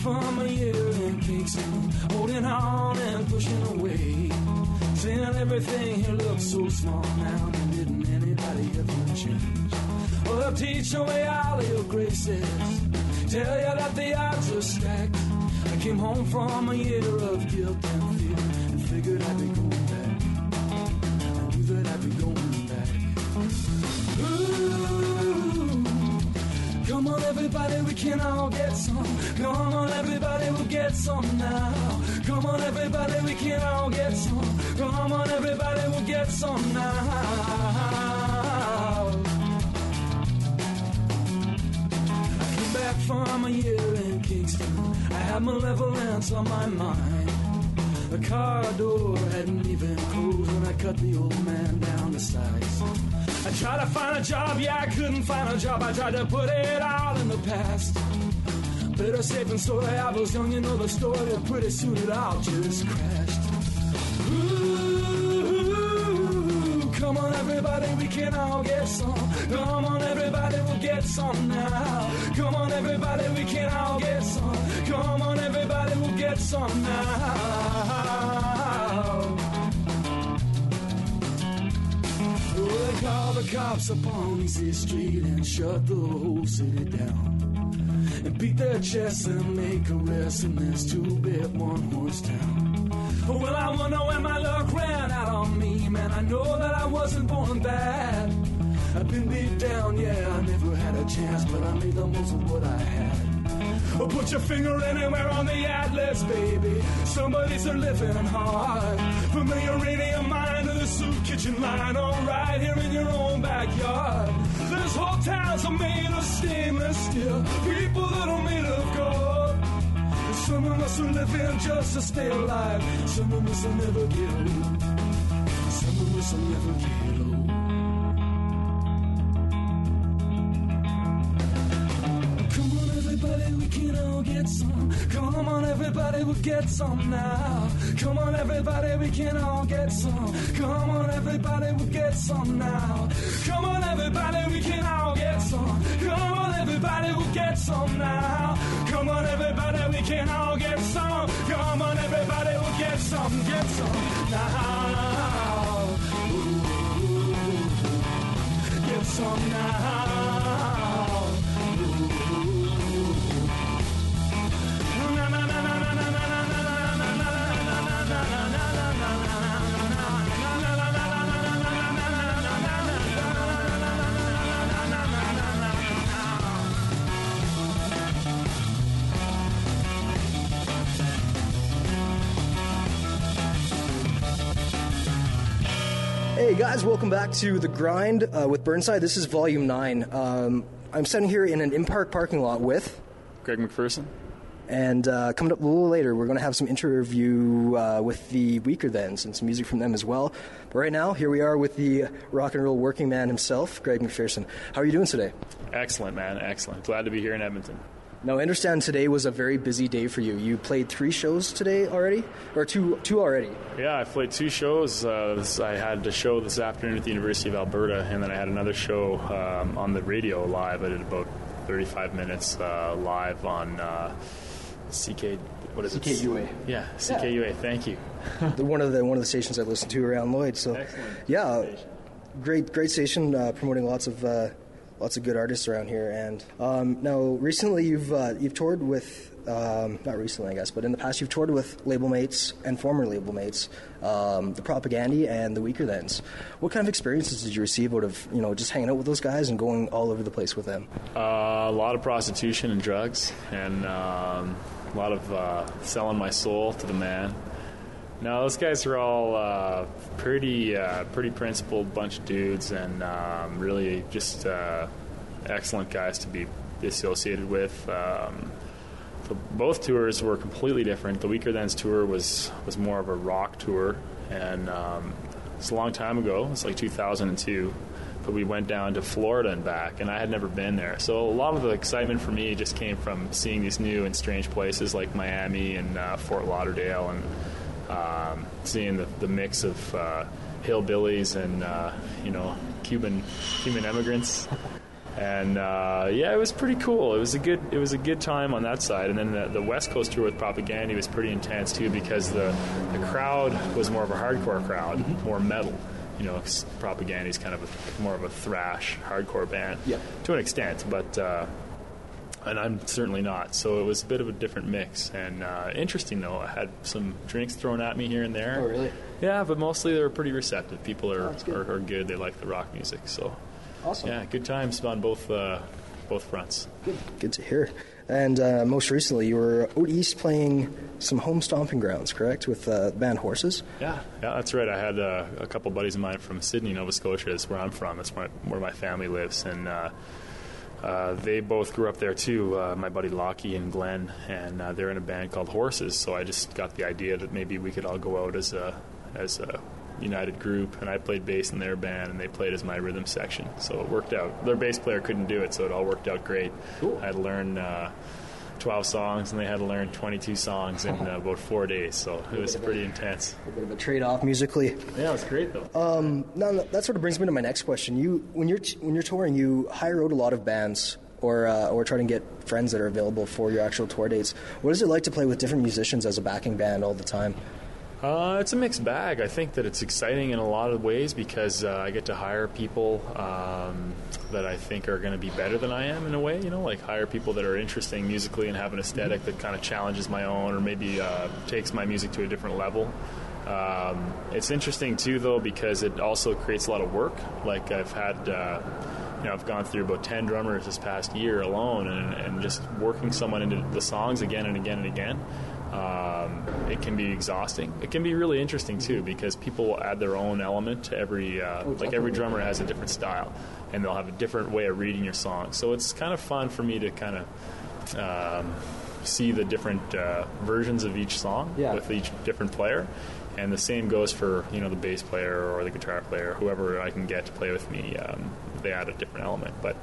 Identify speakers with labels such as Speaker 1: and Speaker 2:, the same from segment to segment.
Speaker 1: from a year in Kingston, holding on and pushing away. Saying everything here looks so small now, and didn't anybody ever change? Well, they'll teach away all of your graces, tell you that the odds are stacked. I came home from a year of guilt and fear, and figured I'd be going back. I knew that I'd be going back. Ooh, come on everybody, we can all get some. Come on everybody, we'll get some now. Come on everybody, we can all get some. Come on everybody, we'll get some now. Back from a year in Kingston, I had malevolence on my mind. The car door hadn't even closed when I cut the old man down to size. I tried to find a job, yeah, I couldn't find a job. I tried to put it all in the past. Better safe than sorry, I was young, you know the story, but pretty soon it all just crashed. Ooh, come on everybody, we can all get some. Come on everybody, we'll get some now. Come on everybody, we can all get some. Come on everybody, we'll get some now. Well, they call the cops up on Easy Street and shut the whole city down, and beat their chests and make arrests in this two-bit one-horse town. Well, I wonder when my luck ran out on me, man, I know that I wasn't born bad. I've been beat down, yeah, I never had a chance, but I made the most of what I had. Oh, put your finger anywhere on the atlas, baby. Somebody's a living hard. From the uranium mine to the soup kitchen line, all right here in your own backyard. There's whole towns are made of stainless steel, people that are made of gold. And some of us are living just to stay alive. Some of us will never get old. Some of us will never get old. We can all get some. Come on everybody, we'll get some now. Come on everybody, we can all get some. Come on everybody, we'll get some now. Come on everybody, we can all get some. Come on everybody, we'll get some now. Come on everybody, we can all get some. Come on everybody, we'll get some now. Ooh, get some now.
Speaker 2: Hey guys, welcome back to The Grind with Burnside. This is Volume 9. I'm sitting here in an in-park parking lot with
Speaker 3: Greg McPherson.
Speaker 2: And coming up a little later, we're going to have some interview with the Weaker Thans and some music from them as well. But right now, here we are with the rock and roll working man himself, Greg McPherson. How are you doing today?
Speaker 3: Excellent, man. Excellent. Glad to be here in Edmonton.
Speaker 2: Now, I understand today was a very busy day for you. You played 3 shows today already? Or two already?
Speaker 3: Yeah, I played 2 shows. I had a show this afternoon at the University of Alberta, and then I had another show on the radio live. I did about 35 minutes live on CK... What is it?
Speaker 2: CKUA.
Speaker 3: Yeah, CKUA. Yeah. Thank you.
Speaker 2: one of the stations I listen to around Lloyd. So,
Speaker 3: excellent.
Speaker 2: Yeah, great station promoting lots of good artists around here. And now, recently you've toured with not recently, I guess, but in the past you've toured with label mates and former label mates, the Propagandhi and the Weaker Thans. What kind of experiences did you receive out of just hanging out with those guys and going all over the place with them?
Speaker 3: A lot of prostitution and drugs, and a lot of selling my soul to the man. No, those guys are all pretty principled bunch of dudes, and really just excellent guys to be associated with. Both tours were completely different. The Weaker Thans tour was more of a rock tour, and it's a long time ago. It's like 2002. But we went down to Florida and back, and I had never been there. So a lot of the excitement for me just came from seeing these new and strange places like Miami and Fort Lauderdale, and seeing the mix of hillbillies and Cuban immigrants. And it was pretty cool. It was a good time on that side. And then the West Coast tour with Propaganda was pretty intense too, because the crowd was more of a hardcore crowd, more metal. You know, Propaganda is kind of more of a thrash hardcore band to an extent, but and I'm certainly not. So it was a bit of a different mix. And interesting though, I had some drinks thrown at me here and there.
Speaker 2: Oh, really?
Speaker 3: Yeah, but mostly they were pretty receptive. People are good. They like the rock music. So
Speaker 2: awesome.
Speaker 3: Yeah, good times on both fronts.
Speaker 2: Good to hear. And most recently, you were out east playing some home stomping grounds, correct, with the band Horses?
Speaker 3: Yeah, that's right. I had a couple buddies of mine from Sydney, Nova Scotia. That's where I'm from. That's where my family lives. And they both grew up there, too, my buddy Lockie and Glenn. And they're in a band called Horses. So I just got the idea that maybe we could all go out as a united group, and I played bass in their band, and they played as my rhythm section. So it worked out. Their bass player couldn't do it, so it all worked out great.
Speaker 2: Cool.
Speaker 3: I had to learn 12 songs, and they had to learn 22 songs in about 4 days, so it was pretty intense.
Speaker 2: A bit of a trade-off musically.
Speaker 3: Yeah, it was great, though.
Speaker 2: Now, that sort of brings me to my next question. When you're touring, you hire out a lot of bands, or try to get friends that are available for your actual tour dates. What is it like to play with different musicians as a backing band all the time?
Speaker 3: It's a mixed bag. I think that it's exciting in a lot of ways because I get to hire people that I think are going to be better than I am in a way, like hire people that are interesting musically and have an aesthetic that kind of challenges my own or maybe takes my music to a different level. It's interesting, too, though, because it also creates a lot of work. Like I've had... I've gone through about 10 drummers this past year alone, and just working someone into the songs again and again and again. It can be exhausting. It can be really interesting too, because people will add their own element to every every drummer has a different style, and they'll have a different way of reading your song. So it's kind of fun for me to kind of see the different versions of each song with each different player. And the same goes for the bass player or the guitar player, whoever I can get to play with me. They add a different element, but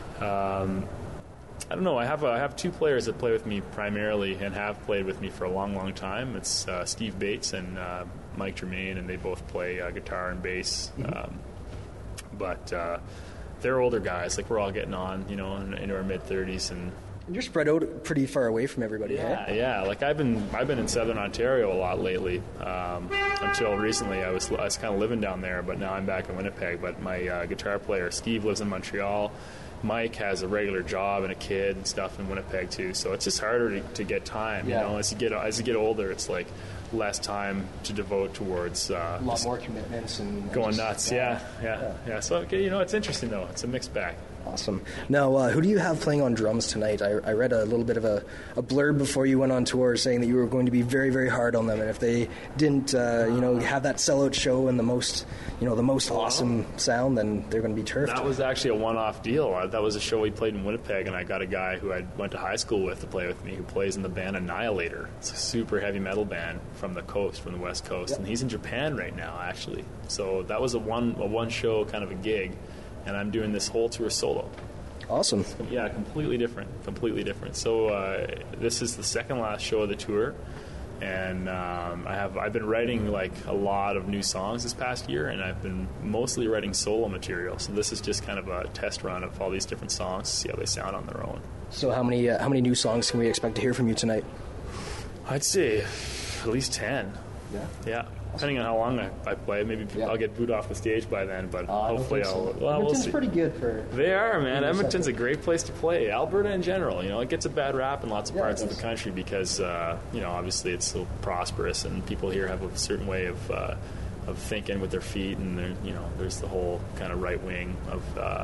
Speaker 3: I don't know. I have two players that play with me primarily and have played with me for a long, long time. It's Steve Bates and Mike Germain, and they both play guitar and bass. But they're older guys. Like we're all getting on, into our mid-30s, and
Speaker 2: you're spread out pretty far away from everybody.
Speaker 3: Yeah. Like I've been in Southern Ontario a lot lately. Until recently, I was kind of living down there, but now I'm back in Winnipeg. But my guitar player Steve lives in Montreal. Mike has a regular job and a kid and stuff in Winnipeg too, so it's just harder to get time. As you get older, it's like less time to devote towards
Speaker 2: a lot more commitments and
Speaker 3: going nuts. Yeah. So it's interesting though. It's a mixed bag.
Speaker 2: Awesome. Now, who do you have playing on drums tonight? I read a little bit of a blurb before you went on tour saying that you were going to be very, very hard on them, and if they didn't, have that sellout show and the most awesome sound, then they're going to be turfed.
Speaker 3: That was actually a one-off deal. That was a show we played in Winnipeg, and I got a guy who I went to high school with to play with me, who plays in the band Annihilator. It's a super heavy metal band from the West Coast, and he's in Japan right now, actually. So that was a one show kind of a gig. And I'm doing this whole tour solo.
Speaker 2: Awesome.
Speaker 3: Yeah, completely different. So this is the second last show of the tour, and I've been writing like a lot of new songs this past year, and I've been mostly writing solo material. So this is just kind of a test run of all these different songs to see how they sound on their own.
Speaker 2: So how many new songs can we expect to hear from you tonight?
Speaker 3: I'd say at least 10. Yeah. Depending on how long I play, maybe I'll get booed off the stage by then, but hopefully I'll... Well,
Speaker 2: Edmonton's
Speaker 3: we'll see.
Speaker 2: Pretty good for...
Speaker 3: They are, man. Edmonton's a great place to play. Alberta in general, it gets a bad rap in lots of parts of the country because, obviously it's so prosperous and people here have a certain way of thinking with their feet, and there's the whole kind of right wing of,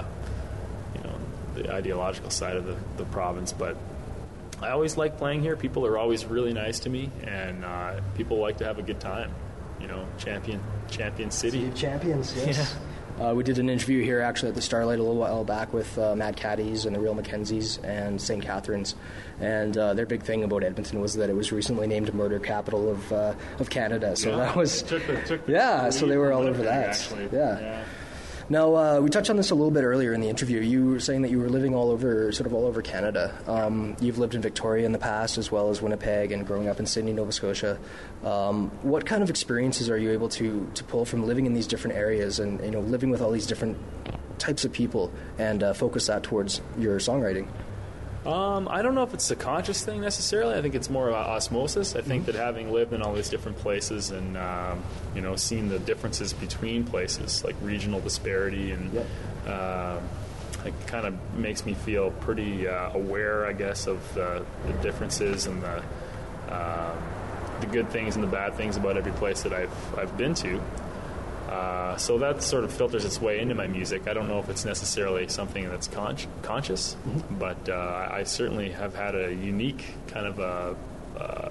Speaker 3: the ideological side of the province, but... I always like playing here. People are always really nice to me, and people like to have a good time. Champion City.
Speaker 2: City of Champions, yes. Yeah. We did an interview here actually at the Starlight a little while back with Mad Caddies and the Real Mackenzies and St. Catharines, and their big thing about Edmonton was that it was recently named murder capital of Canada. So that was
Speaker 3: took
Speaker 2: so they were all over that.
Speaker 3: Actually.
Speaker 2: Yeah. Now, we touched on this a little bit earlier in the interview. You were saying that you were living all over Canada. You've lived in Victoria in the past as well as Winnipeg and growing up in Sydney, Nova Scotia. What kind of experiences are you able to pull from living in these different areas and living with all these different types of people and focus that towards your songwriting?
Speaker 3: I don't know if it's a conscious thing necessarily. I think it's more osmosis. I think that having lived in all these different places and seen the differences between places, like regional disparity, and it kind of makes me feel pretty aware, I guess, of the differences and the good things and the bad things about every place that I've been to. So that sort of filters its way into my music. I don't know if it's necessarily something that's conscious, but I certainly have had a unique kind of a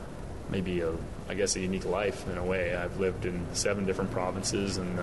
Speaker 3: unique life in a way. I've lived in 7 different provinces and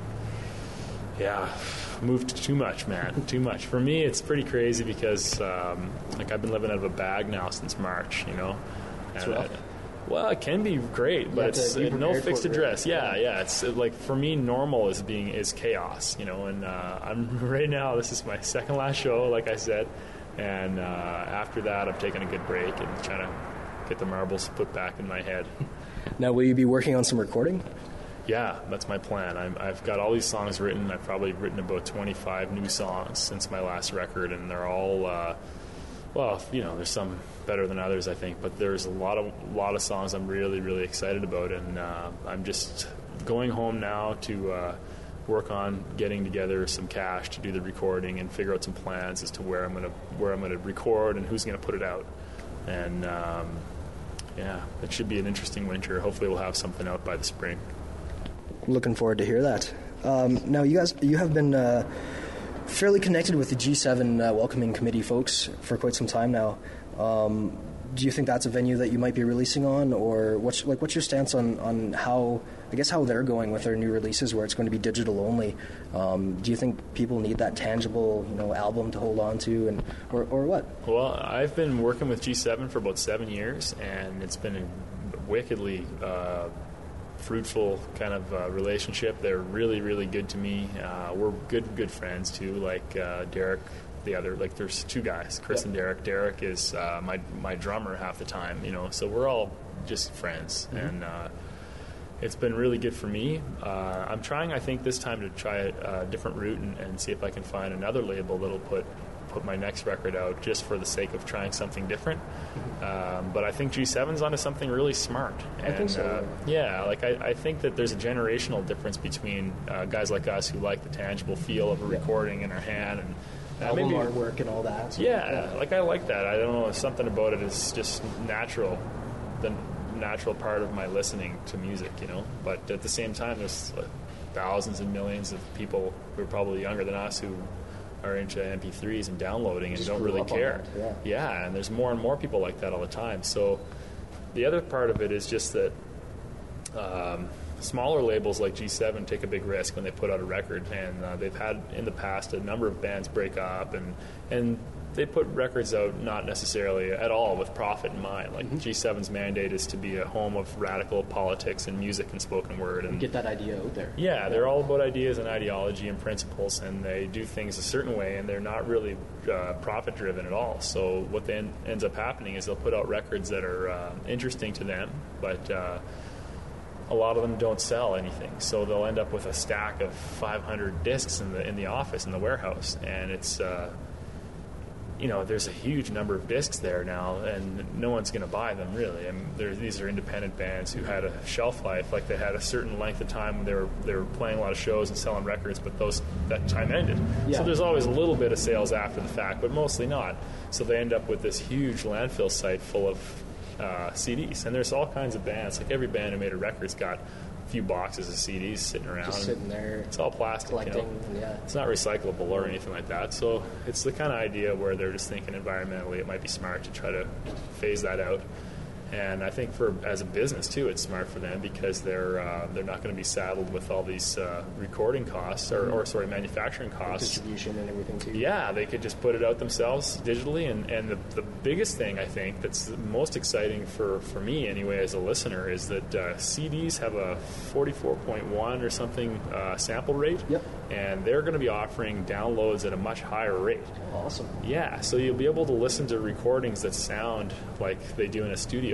Speaker 3: moved too much, man. Too much. For me, it's pretty crazy because I've been living out of a bag now since March,
Speaker 2: That's rough.
Speaker 3: Well, it can be great, but it's no fixed address. Really. Yeah. It's like, for me, normal is chaos, and I'm right now. This is my second last show, like I said, and after that, I'm taking a good break and trying to get the marbles put back in my head.
Speaker 2: Now, will you be working on some recording?
Speaker 3: Yeah, that's my plan. I've got all these songs written. I've probably written about 25 new songs since my last record, and they're all. There's some better than others, I think, but there's a lot of songs I'm really, really excited about, and I'm just going home now to work on getting together some cash to do the recording and figure out some plans as to where I'm gonna record and who's gonna put it out. And it should be an interesting winter. Hopefully, we'll have something out by the spring.
Speaker 2: Looking forward to hear that. Now, you have been fairly connected with the G7 Welcoming Committee folks for quite some time now. Do you think that's a venue that you might be releasing on, or what's your stance on how they're going with their new releases, where it's going to be digital only? Do you think people need that tangible, album to hold on to, and or what?
Speaker 3: Well, I've been working with G7 for about 7 years, and it's been a wickedly fruitful kind of relationship. They're really, really good to me. We're good friends too. Like Derek, there's 2 guys, Chris and Derek. Derek is my drummer half the time, so we're all just friends, and it's been really good for me. I'm trying, I think, this time to try a different route and see if I can find another label that'll put my next record out, just for the sake of trying something different. But I think G7's onto something really smart. And,
Speaker 2: I think so.
Speaker 3: I think that there's a generational difference between guys like us who like the tangible feel of a recording in our hand and
Speaker 2: album artwork and all that.
Speaker 3: I like that. I don't know, something about it is just natural, the natural part of my listening to music, But at the same time, there's thousands and millions of people who are probably younger than us who are into MP3s and downloading and don't really care. And there's more and more people like that all the time. So the other part of it is just that smaller labels like G7 take a big risk when they put out a record, and they've had in the past a number of bands break up, and they put records out not necessarily at all with profit in mind. Like G7's mandate is to be a home of radical politics and music and spoken word, and
Speaker 2: get that idea out there.
Speaker 3: They're all about ideas and ideology and principles, and they do things a certain way, and they're not really profit driven at all. So what then ends up happening is they'll put out records that are interesting to them, but a lot of them don't sell anything. So they'll end up with a stack of 500 discs in the office, in the warehouse, and it's there's a huge number of discs there now, and no one's going to buy them, really. These are independent bands who had a shelf life, like they had a certain length of time when they were playing a lot of shows and selling records, but that time ended. So there's always a little bit of sales after the fact, but mostly not. So they end up with this huge landfill site full of CDs, and there's all kinds of bands. Like every band who made a record's got a few boxes of CDs sitting around.
Speaker 2: Just sitting there.
Speaker 3: It's all plastic.
Speaker 2: Collecting,
Speaker 3: It's not recyclable or anything like that. So it's the kind of idea where they're just thinking environmentally it might be smart to try to phase that out. And I think as a business too, it's smart for them because they're not going to be saddled with all these recording costs or manufacturing costs,
Speaker 2: distribution and everything too.
Speaker 3: Yeah, they could just put it out themselves digitally. And the biggest thing I think that's the most exciting for me anyway as a listener is that CDs have a 44.1 or something sample rate.
Speaker 2: Yep.
Speaker 3: And they're going to be offering downloads at a much higher rate.
Speaker 2: Awesome.
Speaker 3: Yeah, so you'll be able to listen to recordings that sound like they do in a studio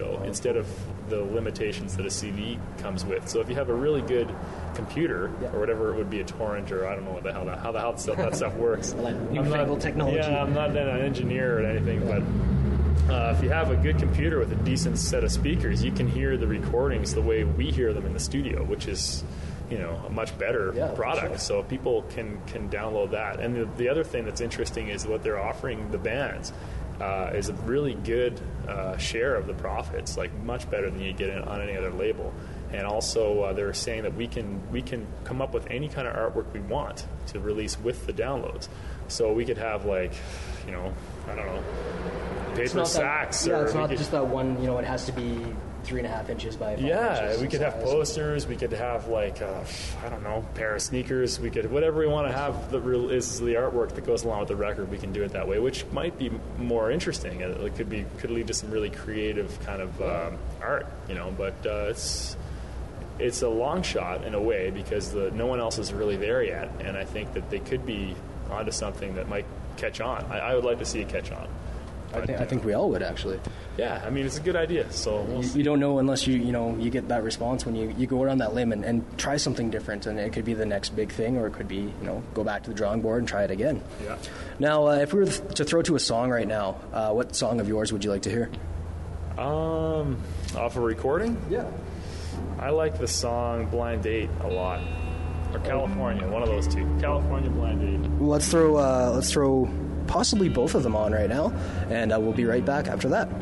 Speaker 3: studio instead of the limitations that a CD comes with. So if you have a really good computer or whatever it would be, a torrent, or I don't know what the hell how that stuff works.
Speaker 2: Like newfangled technology.
Speaker 3: Yeah, I'm not an engineer or anything, but if you have a good computer with a decent set of speakers, you can hear the recordings the way we hear them in the studio, which is, a much better product. Sure. So people can download that. And the other thing that's interesting is what they're offering the bands is a really good share of the profits, like much better than you get on any other label. And also, they're saying that we can come up with any kind of artwork we want to release with the downloads. So we could have I don't know, paper sacks.
Speaker 2: It's not just that one. It has to be 3.5 inches by 5 inches.
Speaker 3: We could have posters. We could have I don't know, pair of sneakers. We could whatever we want to have that is the artwork that goes along with the record. We can do it that way, which might be more interesting. It could lead to some really creative kind of art. But it's a long shot in a way because no one else is really there yet, and I think that they could be onto something that might catch on. I would like to see it catch on.
Speaker 2: I think we all would, actually.
Speaker 3: Yeah, I mean, it's a good idea. So
Speaker 2: you don't know unless you get that response when you go out on that limb and try something different, and it could be the next big thing, or it could be go back to the drawing board and try it again.
Speaker 3: Yeah.
Speaker 2: Now, if we were to throw to a song right now, what song of yours would you like to hear?
Speaker 3: Off a recording?
Speaker 2: Yeah.
Speaker 3: I like the song "Blind Date" a lot, or "California," one of those two. California, "Blind Date."
Speaker 2: Well, let's throw possibly both of them on right now, and we'll be right back after that.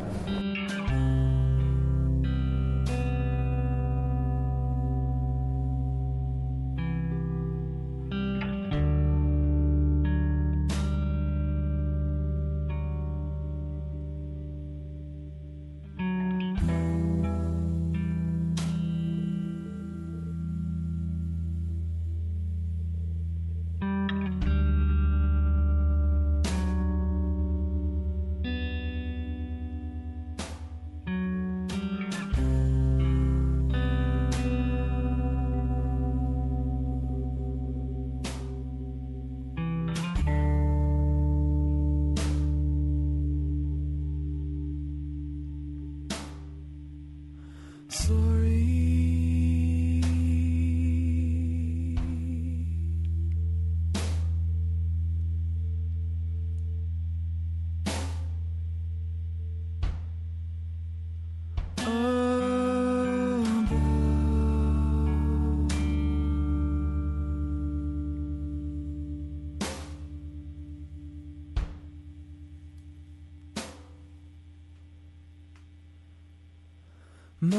Speaker 2: My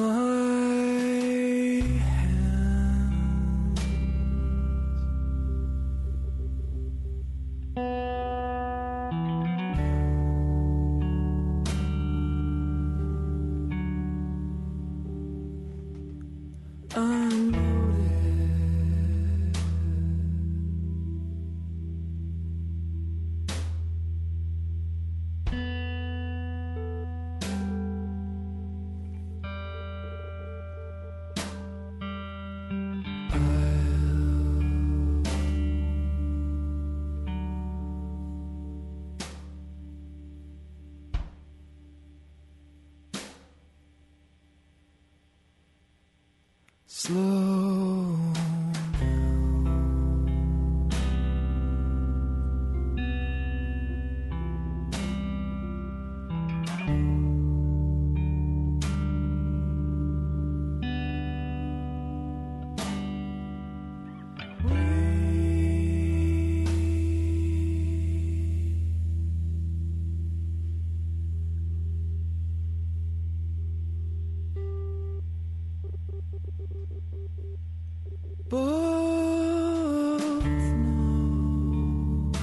Speaker 2: hands unloaded. Slow both know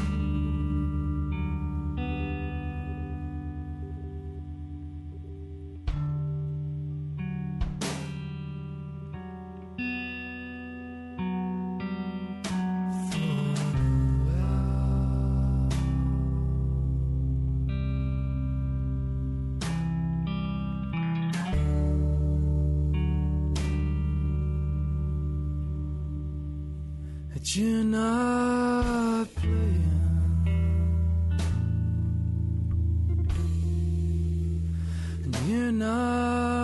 Speaker 2: that you're not playing, and you're not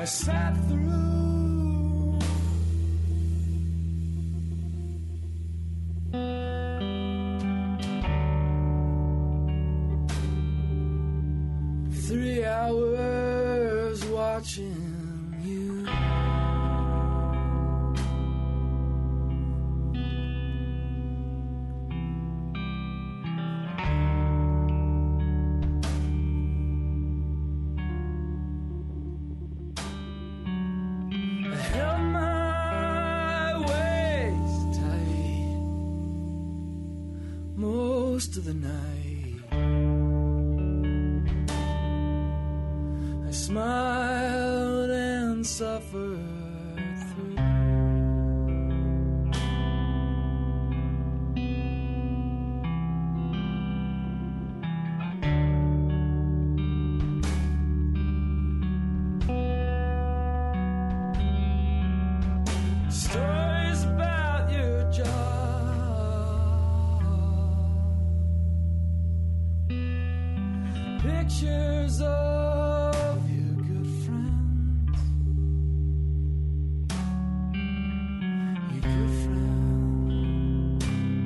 Speaker 1: I sat through. 3 hours watching you. I held my waist tight most of the night. I smiled and suffered through. Stories about your job, pictures of your good friends, your good friends.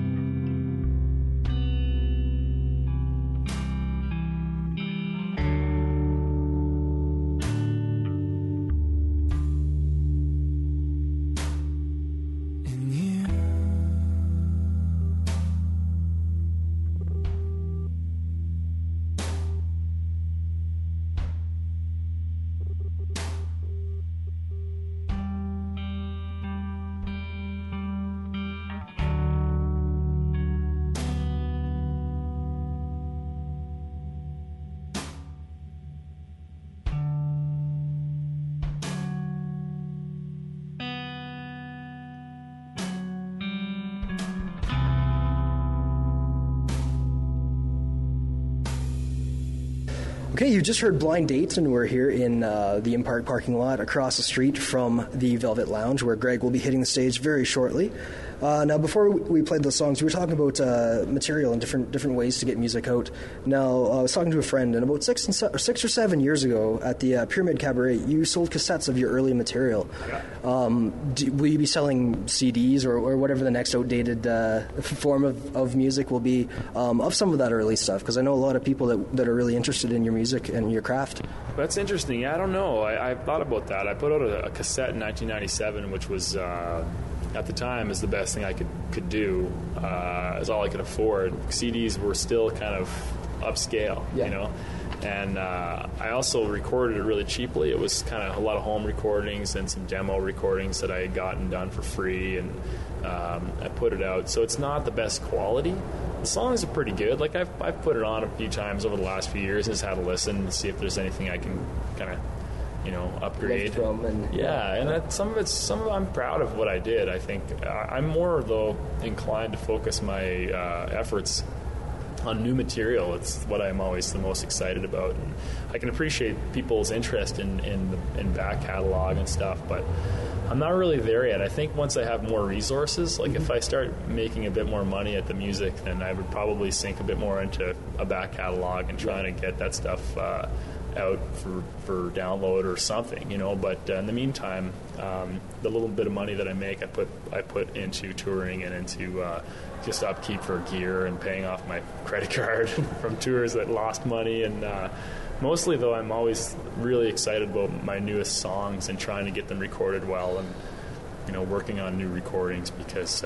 Speaker 1: And you.
Speaker 2: Okay, you just heard Blind Dates, and we're here in the Impark parking lot across the street from the Velvet Lounge, where Greg will be hitting the stage very shortly. Now, before we played the songs, we were talking about material and different ways to get music out. Now, I was talking to a friend, and about 6 or 7 years ago at the Pyramid Cabaret, you sold cassettes of your early material. Will you be selling CDs or whatever the next outdated form of music will be of some of that early stuff? Because I know a lot of people that are really interested in your music and your craft.
Speaker 3: That's interesting. Yeah, I don't know. I thought about that. I put out a cassette in 1997, which was at the time is the best thing I could do. Is all I could afford. CDs were still kind of upscale, you know. And I also recorded it really cheaply. It was kind of a lot of home recordings and some demo recordings that I had gotten done for free, and I put it out. So it's not the best quality. The songs are pretty good. Like I've put it on a few times over the last few years and just had a listen to see if there's anything I can kind of, upgrade. And some of it I'm proud of what I did. I think I'm more though inclined to focus my efforts on new material. It's what I'm always the most excited about, and I can appreciate people's interest in back catalog and stuff, but I'm not really there yet. I think once I have more resources, like if I start making a bit more money at the music, then I would probably sink a bit more into a back catalog and trying to get that stuff out for download or something, But in the meantime, the little bit of money that I make, I put into touring and into just upkeep for gear and paying off my credit card from tours that lost money. And mostly, though, I'm always really excited about my newest songs and trying to get them recorded well, and working on new recordings, because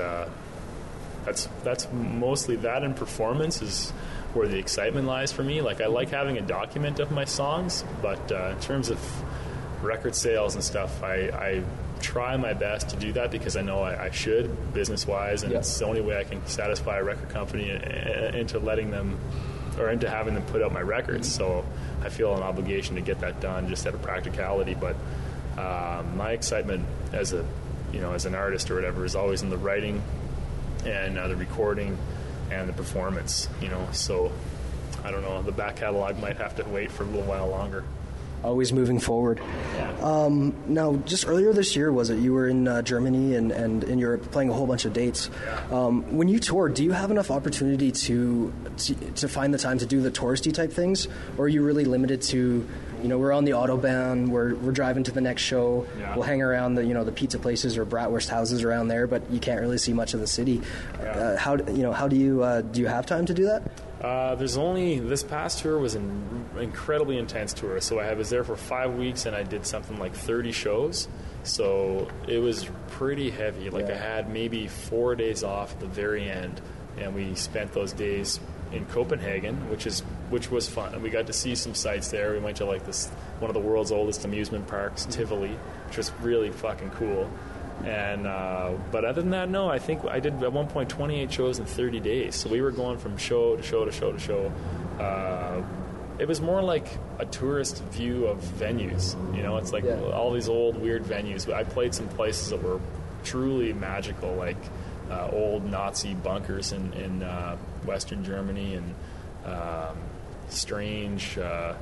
Speaker 3: that's mostly that, and performance is where the excitement lies for me. Like, I like having a document of my songs, but in terms of record sales and stuff, I try my best to do that because I know I should, business-wise, and it's the only way I can satisfy a record company into letting them, or into having them put out my records. So I feel an obligation to get that done just out of practicality. But my excitement as an artist or whatever is always in the writing and the recording and the performance, so I don't know, the back catalog might have to wait for a little while longer.
Speaker 2: Always moving forward. Now, just earlier this year, was it, you were in Germany and in Europe playing a whole bunch of dates. When you tour, do you have enough opportunity to find the time to do the touristy type things, or are you really limited to we're on the Autobahn, we're driving to the next show,
Speaker 3: Yeah.
Speaker 2: we'll hang around the pizza places or bratwurst houses around there, but you can't really see much of the city.
Speaker 3: Yeah.
Speaker 2: How do you have time to do that?
Speaker 3: There's only this past tour was an incredibly intense tour. So I was there for 5 weeks and I did something like 30 shows. So it was pretty heavy. Like
Speaker 2: Yeah.
Speaker 3: I had maybe 4 days off at the very end, and we spent those days in Copenhagen, which was fun. And we got to see some sights there. We went to like one of the world's oldest amusement parks, Tivoli, which was really fucking cool. And but other than that, no. I think I did at one point 28 shows in 30 days. So we were going from show to show to show to show. It was more like a tourist view of venues. It's like all these old weird venues. I played some places that were truly magical, like old Nazi bunkers in Western Germany, and strange,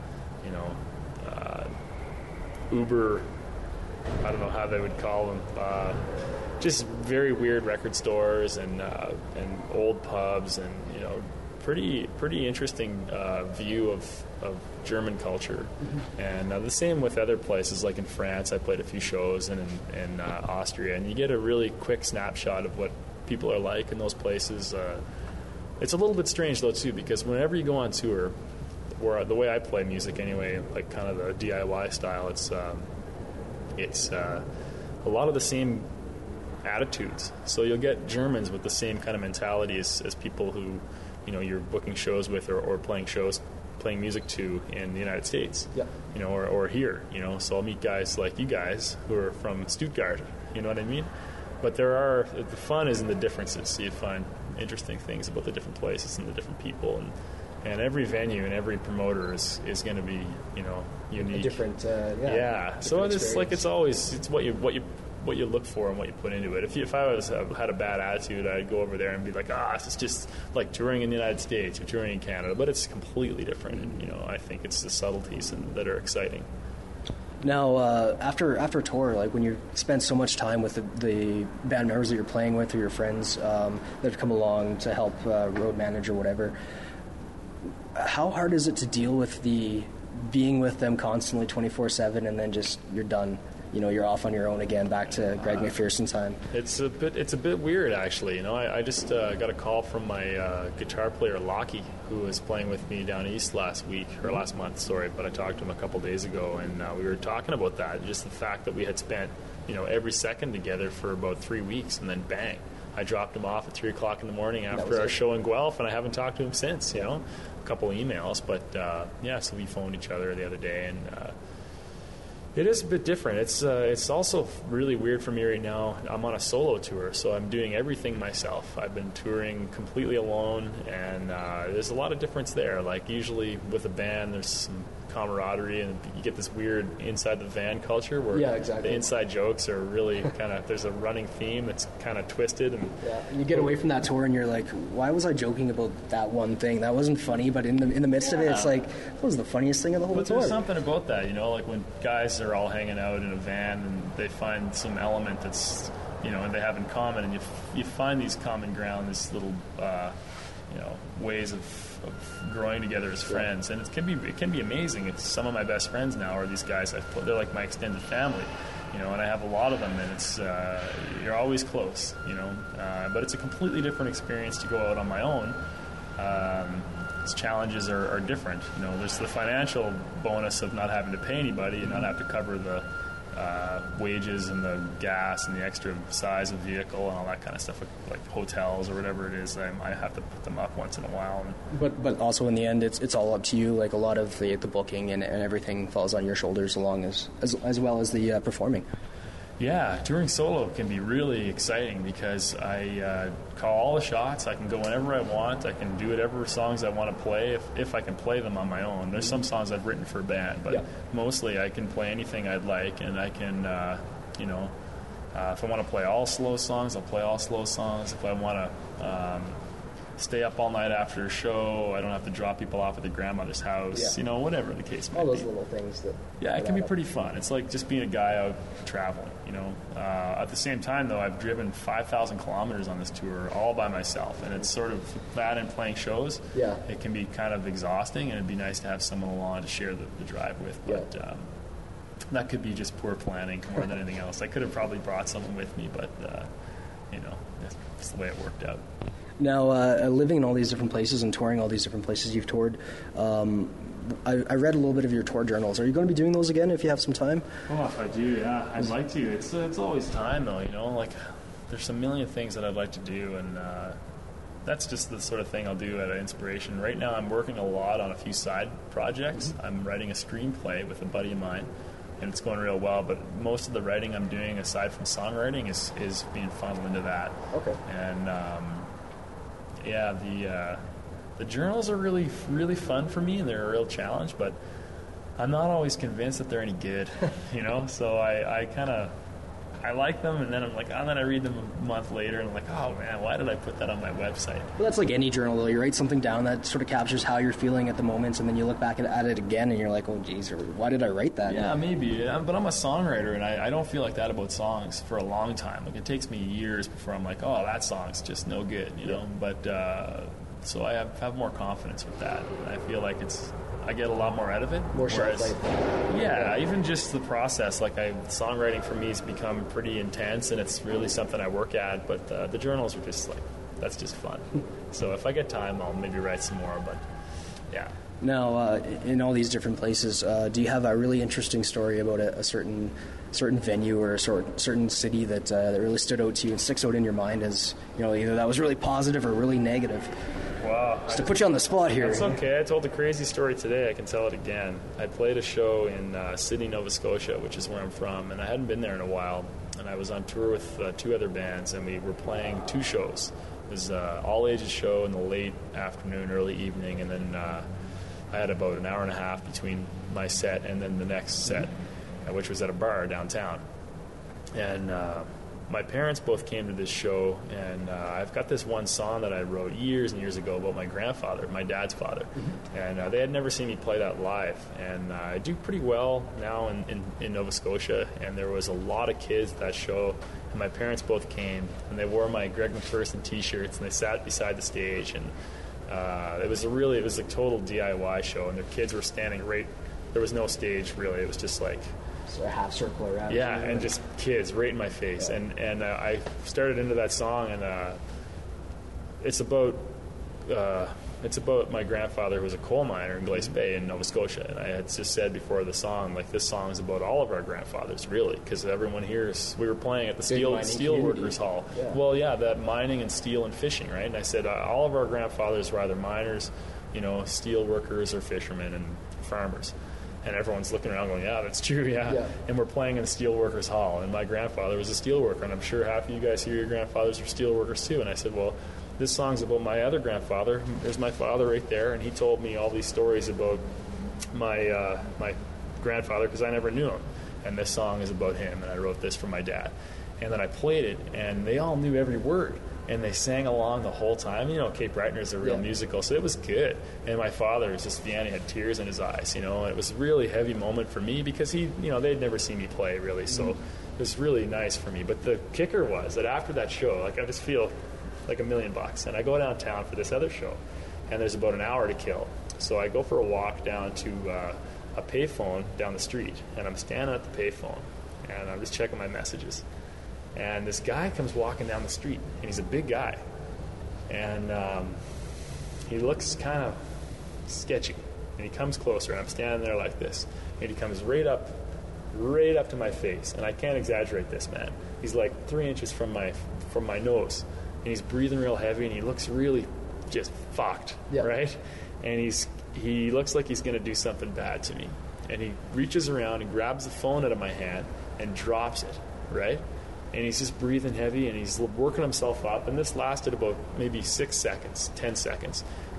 Speaker 3: Uber. I don't know how they would call them. Just very weird record stores and old pubs, and pretty interesting view of German culture.
Speaker 2: Mm-hmm.
Speaker 3: And the same with other places, like in France. I played a few shows, and in Austria, and you get a really quick snapshot of what people are like in those places. It's a little bit strange though too, because whenever you go on tour, or the way I play music anyway, like kind of the DIY style, it's a lot of the same attitudes. So you'll get Germans with the same kind of mentality as people who, you're booking shows with or playing music to in the United States.
Speaker 2: Yeah.
Speaker 3: Or here. So I'll meet guys like you guys who are from Stuttgart. You know what I mean? But the fun is in the differences. So you find interesting things about the different places and the different people, and every venue and every promoter is going to be unique.
Speaker 2: A different,
Speaker 3: yeah. So it's like it's what you look for and what you put into it. If I had a bad attitude, I'd go over there and be like, this is just like touring in the United States or touring in Canada. But it's completely different, and I think it's the subtleties that are exciting.
Speaker 2: Now, after a tour, like when you spend so much time with the band members that you're playing with or your friends that have come along to help road manage or whatever, how hard is it to deal with the being with them constantly 24/7 and then just you're done? You're off on your own again, back to Greg McPherson time.
Speaker 3: It's a bit weird, actually. I just got a call from my guitar player, Lockie, who was playing with me down east last month, sorry, but I talked to him a couple days ago, and we were talking about that, just the fact that we had spent, every second together for about 3 weeks, and then bang, I dropped him off at 3 o'clock in the morning after our show in Guelph, and I haven't talked to him since, a couple of emails, but so we phoned each other the other day, and it is a bit different. It's also really weird for me right now. I'm on a solo tour, so I'm doing everything myself. I've been touring completely alone, and there's a lot of difference there. Like usually with a band, there's some camaraderie, and you get this weird inside the van culture where the inside jokes are really kind of, there's a running theme that's kind of twisted. And
Speaker 2: you get away from that tour and you're like, why was I joking about that one thing? That wasn't funny, but in the midst of it, it's like, what was the funniest thing of the whole tour?
Speaker 3: But there's something about that, like when guys are all hanging out in a van and they find some element that's, and they have in common, and you find these common ground, these little, ways of growing together as friends, and it can be amazing. It's some of my best friends now are these guys they're like my extended family, and I have a lot of them, and it's you're always close, but it's a completely different experience to go out on my own. Its challenges are different. There's the financial bonus of not having to pay anybody and not have to cover the wages and the gas and the extra size of vehicle and all that kind of stuff, like hotels or whatever it is. I have to put them up once in a while.
Speaker 2: But also in the end, it's all up to you. Like a lot of the booking and everything falls on your shoulders, along as well as the performing.
Speaker 3: Yeah, touring solo can be really exciting because I call all the shots. I can go whenever I want. I can do whatever songs I want to play if I can play them on my own. There's some songs I've written for a band, but mostly I can play anything I'd like, and I can, if I want to play all slow songs, I'll play all slow songs. If I want to stay up all night after a show. I don't have to drop people off at their grandmother's house.
Speaker 2: Yeah.
Speaker 3: Whatever the case may
Speaker 2: All those
Speaker 3: be.
Speaker 2: little things that.
Speaker 3: Yeah, it can be pretty fun. It's like just being a guy out traveling, At the same time, though, I've driven 5,000 kilometers on this tour all by myself, and it's sort of that and playing shows.
Speaker 2: Yeah.
Speaker 3: It can be kind of exhausting, and it'd be nice to have someone along to share the drive with. But that could be just poor planning more than anything else. I could have probably brought someone with me, but, that's the way it worked out.
Speaker 2: Now, living in all these different places and touring all these different places you've toured, I read a little bit of your tour journals. Are you going to be doing those again if you have some time?
Speaker 3: Oh, if I do, yeah. I'd like to. It's always time, though, Like, there's a million things that I'd like to do, and that's just the sort of thing I'll do at Inspiration. Right now, I'm working a lot on a few side projects. Mm-hmm. I'm writing a screenplay with a buddy of mine, and it's going real well, but most of the writing I'm doing, aside from songwriting, is being funneled into that.
Speaker 2: Okay.
Speaker 3: And, the journals are really, really fun for me, and they're a real challenge, but I'm not always convinced that they're any good, So I like them, and then I'm like, then I read them a month later, and I'm like, oh man, why did I put that on my website?
Speaker 2: Well, that's like any journal, though. You write something down that sort of captures how you're feeling at the moment, and then you look back at it again, and you're like, oh geez, why did I write that?
Speaker 3: Yeah, maybe. But I'm a songwriter, and I don't feel like that about songs for a long time. Like, it takes me years before I'm like, oh, that song's just no good, know? But so I have more confidence with that. I feel like I get a lot more out of it.
Speaker 2: More shelf life.
Speaker 3: Yeah, even just the process. Like, songwriting for me has become pretty intense, and it's really something I work at. But the journals are just that's just fun. So if I get time, I'll maybe write some more. But yeah.
Speaker 2: Now, in all these different places, do you have a really interesting story about a certain venue or a certain city that really stood out to you and sticks out in your mind as either that was really positive or really negative?
Speaker 3: Wow.
Speaker 2: Just to put you on the spot here.
Speaker 3: It's okay. I told a crazy story today. I can tell it again. I played a show in Sydney, Nova Scotia, which is where I'm from, and I hadn't been there in a while. And I was on tour with two other bands, and we were playing two shows. It was an all-ages show in the late afternoon, early evening, and then I had about an hour and a half between my set and then the next set, which was at a bar downtown. And my parents both came to this show, and I've got this one song that I wrote years and years ago about my grandfather, my dad's father. Mm-hmm. And they had never seen me play that live. And I do pretty well now in Nova Scotia, and there was a lot of kids at that show, and my parents both came, and they wore my Greg McPherson t-shirts, and they sat beside the stage, and it was a total DIY show, and their kids were standing there was no stage really, it was just like
Speaker 2: a half circle around.
Speaker 3: Yeah, and just kids right in my face. Yeah. And I started into that song, and it's about my grandfather who was a coal miner in Glace Bay in Nova Scotia. And I had just said before the song, like, this song is about all of our grandfathers, really, because everyone here we were playing at the Steel Workers Hall. Yeah. Well, yeah, that mining and steel and fishing, right? And I said all of our grandfathers were either miners, steel workers, or fishermen and farmers. And everyone's looking around going, yeah, that's true, yeah. And we're playing in the Steelworkers Hall, and my grandfather was a steelworker, and I'm sure half of you guys here, your grandfathers are steelworkers too. And I said, well, this song's about my other grandfather. There's my father right there, and he told me all these stories about my grandfather because I never knew him. And this song is about him, and I wrote this for my dad. And then I played it, and they all knew every word. And they sang along the whole time. Cape Breitner's a real musical, so it was good. And my father was just, he had tears in his eyes, and it was a really heavy moment for me because they'd never seen me play, really, so it was really nice for me. But the kicker was that after that show, I just feel like $1 million, and I go downtown for this other show, and there's about an hour to kill. So I go for a walk down to a payphone down the street, and I'm standing at the payphone, and I'm just checking my messages. And this guy comes walking down the street, and he's a big guy. And he looks kind of sketchy. And he comes closer, and I'm standing there like this. And he comes right up to my face. And I can't exaggerate this, man. He's like 3 inches from my nose. And he's breathing real heavy, and he looks really just fucked, right? And he looks like he's going to do something bad to me. And he reaches around and grabs the phone out of my hand and drops it, right? And he's just breathing heavy, and he's working himself up. And this lasted about maybe 6 seconds, 10 seconds.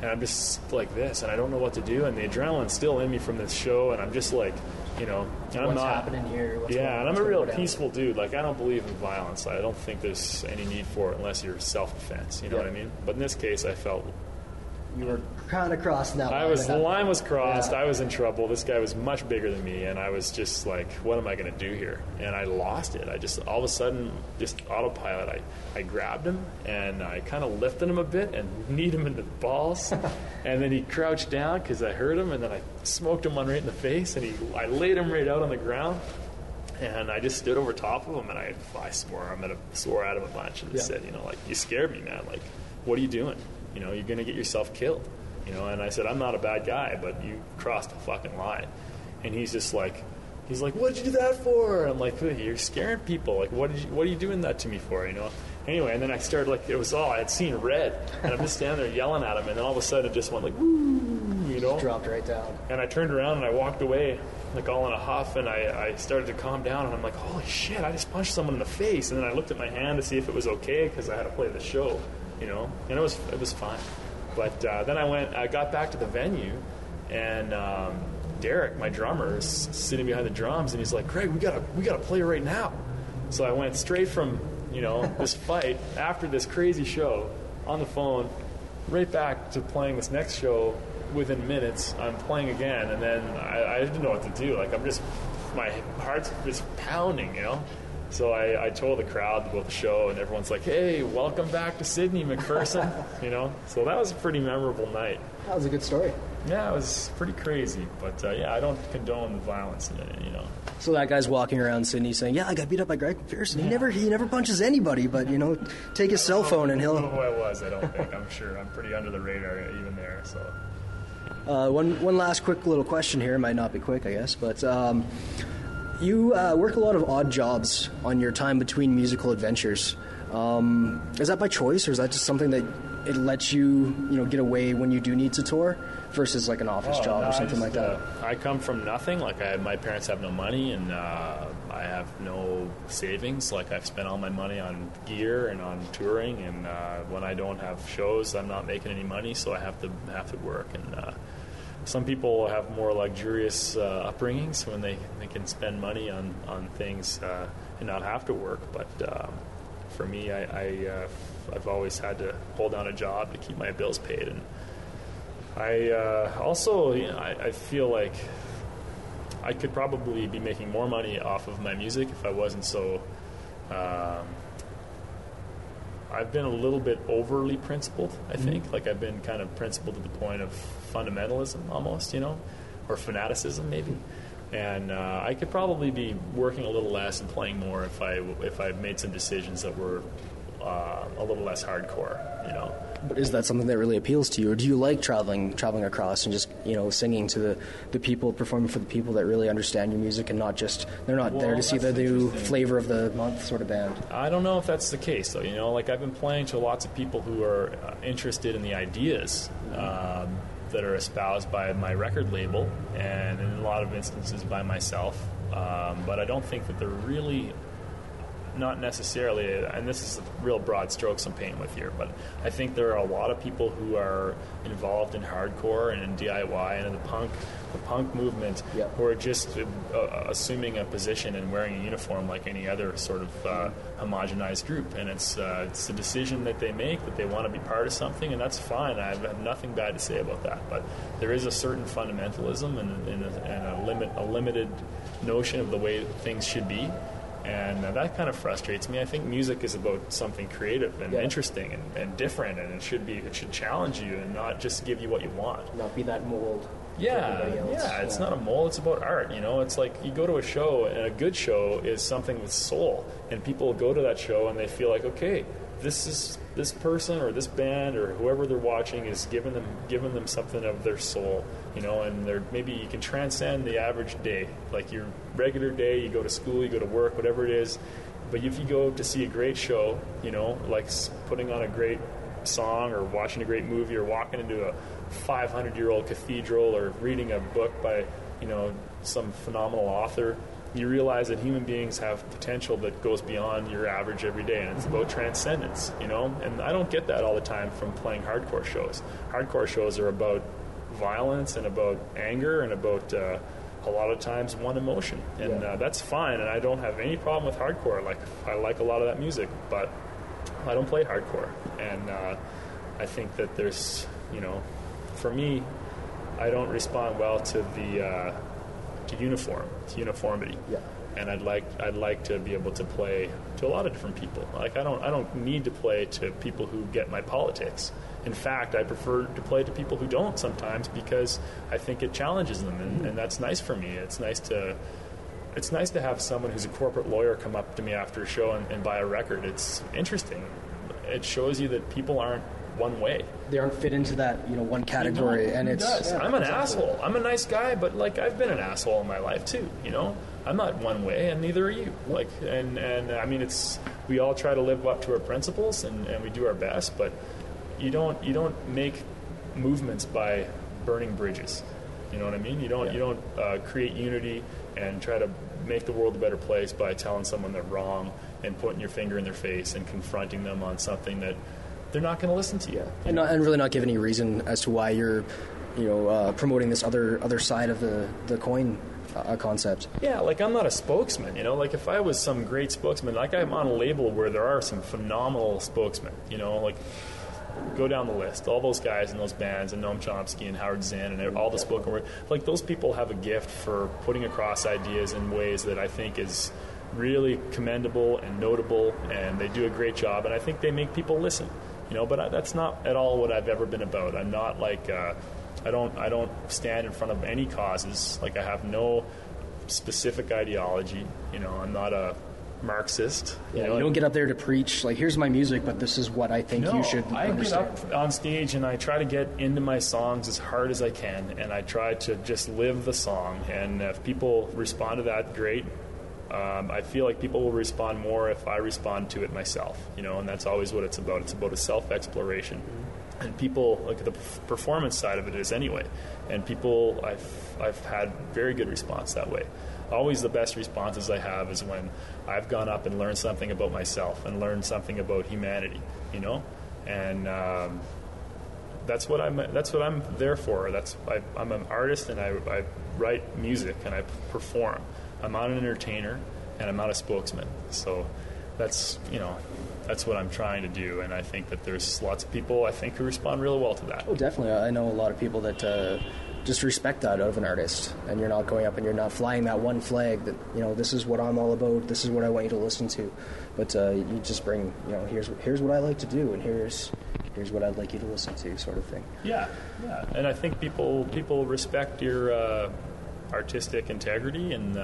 Speaker 3: and I'm just like this, and I don't know what to do, and the adrenaline's still in me from this show, and I'm just like, and I'm
Speaker 2: What's
Speaker 3: not
Speaker 2: happening here?
Speaker 3: and I'm a real peaceful dude. Like, I don't believe in violence. I don't think there's any need for it unless you're self-defense. You know what I mean? But in this case, I felt
Speaker 2: you were kind of crossing that line.
Speaker 3: the line was crossed.
Speaker 2: Yeah.
Speaker 3: I was in trouble. This guy was much bigger than me, and I was just like, what am I going to do here? And I lost it. I just, all of a sudden, just autopilot, I grabbed him, and I kind of lifted him a bit and kneed him in the balls. And then he crouched down because I heard him, and then I smoked him one right in the face, and I laid him right out on the ground. And I just stood over top of him, and I swore at him a bunch, and said, like, you scared me, man. Like, what are you doing? You're going to get yourself killed. And I said, I'm not a bad guy, but you crossed the fucking line. And he's like, what did you do that for? And I'm like, you're scaring people. Like, what are you doing that to me for? Anyway, and then I started, like, I had seen red, and I'm just standing there yelling at him, and then all of a sudden it just went like, woo,
Speaker 2: Just dropped right down.
Speaker 3: And I turned around and I walked away, like, all in a huff, and I started to calm down, and I'm like, holy shit, I just punched someone in the face. And then I looked at my hand to see if it was okay, because I had to play the show, and it was fine. But then I got back to the venue, and Derek, my drummer, is sitting behind the drums, and he's like, Greg, we gotta play right now. So I went straight from this fight after this crazy show on the phone right back to playing this next show. Within minutes, I'm playing again, and then I didn't know what to do. Like, my heart's just pounding, So I told the crowd about the show, and everyone's like, hey, welcome back to Sydney, McPherson. So that was a pretty memorable night.
Speaker 2: That was a good story.
Speaker 3: Yeah, it was pretty crazy, but I don't condone the violence in it,
Speaker 2: So that guy's walking around Sydney saying, yeah, I got beat up by Greg McPherson. He never punches anybody, but, take his cell phone and he'll...
Speaker 3: I don't know who I was, I don't think. I'm sure I'm pretty under the radar even there, so...
Speaker 2: One last quick little question here. It might not be quick, I guess, but you work a lot of odd jobs on your time between musical adventures. Is that by choice, or is that just something that it lets you, get away when you do need to tour, versus like an office job or something like that?
Speaker 3: I come from nothing. Like, my parents have no money, and I have no savings. Like, I've spent all my money on gear and on touring, and when I don't have shows, I'm not making any money, so I have to work. And some people have more luxurious upbringings when they can spend money on things and not have to work. But for me, I've always had to hold down a job to keep my bills paid. And I also, I feel like I could probably be making more money off of my music if I wasn't so... I've been a little bit overly principled, I think. Like, I've been kind of principled to the point of fundamentalism almost, or fanaticism maybe. And I could probably be working a little less and playing more if I made some decisions that were a little less hardcore,
Speaker 2: But is that something that really appeals to you, or do you like traveling across and just singing to the people, performing for the people that really understand your music, and not just there to see the new flavor of the month sort of band?
Speaker 3: I don't know if that's the case though. Like, I've been playing to lots of people who are interested in the ideas that are espoused by my record label, and in a lot of instances by myself. But I don't think that they're really... Not necessarily, and this is real broad strokes I'm painting with here, but I think there are a lot of people who are involved in hardcore and in DIY and in the punk movement, who are just assuming a position and wearing a uniform like any other sort of homogenized group. And it's a decision that they make, that they want to be part of something, and that's fine. I have nothing bad to say about that. But there is a certain fundamentalism and a limited notion of the way things should be. And that kind of frustrates me. I think music is about something creative and interesting and different, and it should challenge you and not just give you what you want.
Speaker 2: Not be that mold.
Speaker 3: It's not a mold. It's about art. It's like you go to a show, and a good show is something with soul, and people go to that show and they feel like, okay, this person or this band or whoever they're watching is giving them something of their soul, and maybe you can transcend the average day, like your regular day. You go to school, you go to work, whatever it is. But if you go to see a great show, like putting on a great song or watching a great movie or walking into a 500-year-old cathedral or reading a book by some phenomenal author, you realize that human beings have potential that goes beyond your average every day, and it's about transcendence, you know? And I don't get that all the time from playing hardcore shows. Hardcore shows are about violence and about anger and about a lot of times one emotion, and that's fine, and I don't have any problem with hardcore. Like, I like a lot of that music, but I don't play hardcore, and I think that there's, you know, for me, I don't respond well to the to uniformity. Yeah. And I'd like to be able to play to a lot of different people. Like, I don't need to play to people who get my politics. In fact, I prefer to play to people who don't sometimes, because I think it challenges them, and that's nice for me. It's nice to have someone who's a corporate lawyer come up to me after a show and buy a record. It's interesting. It shows you that people aren't one way.
Speaker 2: They aren't fit into that, you know, one category, and it's.
Speaker 3: Yeah, I'm an asshole. I'm a nice guy, but like, I've been an asshole in my life too. You know, I'm not one way, and neither are you. Like, and I mean, we all try to live up to our principles, and we do our best, but you don't make movements by burning bridges. You know what I mean? You don't create unity and try to make the world a better place by telling someone they're wrong and putting your finger in their face and confronting them on something that they're not going to listen to you.
Speaker 2: And really not give any reason as to why you're, you know, promoting this other side of the coin concept.
Speaker 3: Yeah, like, I'm not a spokesman, you know. Like, if I was some great spokesman, like, I'm on a label where there are some phenomenal spokesmen, you know, like, go down the list. All those guys in those bands, and Noam Chomsky and Howard Zinn and all the spoken word. Like, those people have a gift for putting across ideas in ways that I think is really commendable and notable, and they do a great job, and I think they make people listen. You know, but that's not at all what I've ever been about. I'm not like I don't stand in front of any causes. Like, I have no specific ideology. You know, I'm not a Marxist.
Speaker 2: You don't get up there to preach like, here's my music, but this is what I think you should understand.
Speaker 3: I get up on stage and I try to get into my songs as hard as I can, and I try to just live the song. And if people respond to that, great. I feel like people will respond more if I respond to it myself, you know, and that's always what it's about. It's about a self-exploration. And people, like, the performance side of it is anyway. And people, I've had very good response that way. Always the best responses I have is when I've gone up and learned something about myself and learned something about humanity, you know? And that's what I'm there for. I'm an artist, and I write music and I perform. I'm not an entertainer, and I'm not a spokesman. So that's what I'm trying to do, and I think that there's lots of people, I think, who respond really well to that.
Speaker 2: Oh, definitely. I know a lot of people that just respect that out of an artist, and you're not going up and you're not flying that one flag that, you know, this is what I'm all about, this is what I want you to listen to. But you just bring, you know, here's what I like to do, and here's what I'd like you to listen to, sort of thing.
Speaker 3: Yeah. And I think people respect your artistic integrity, and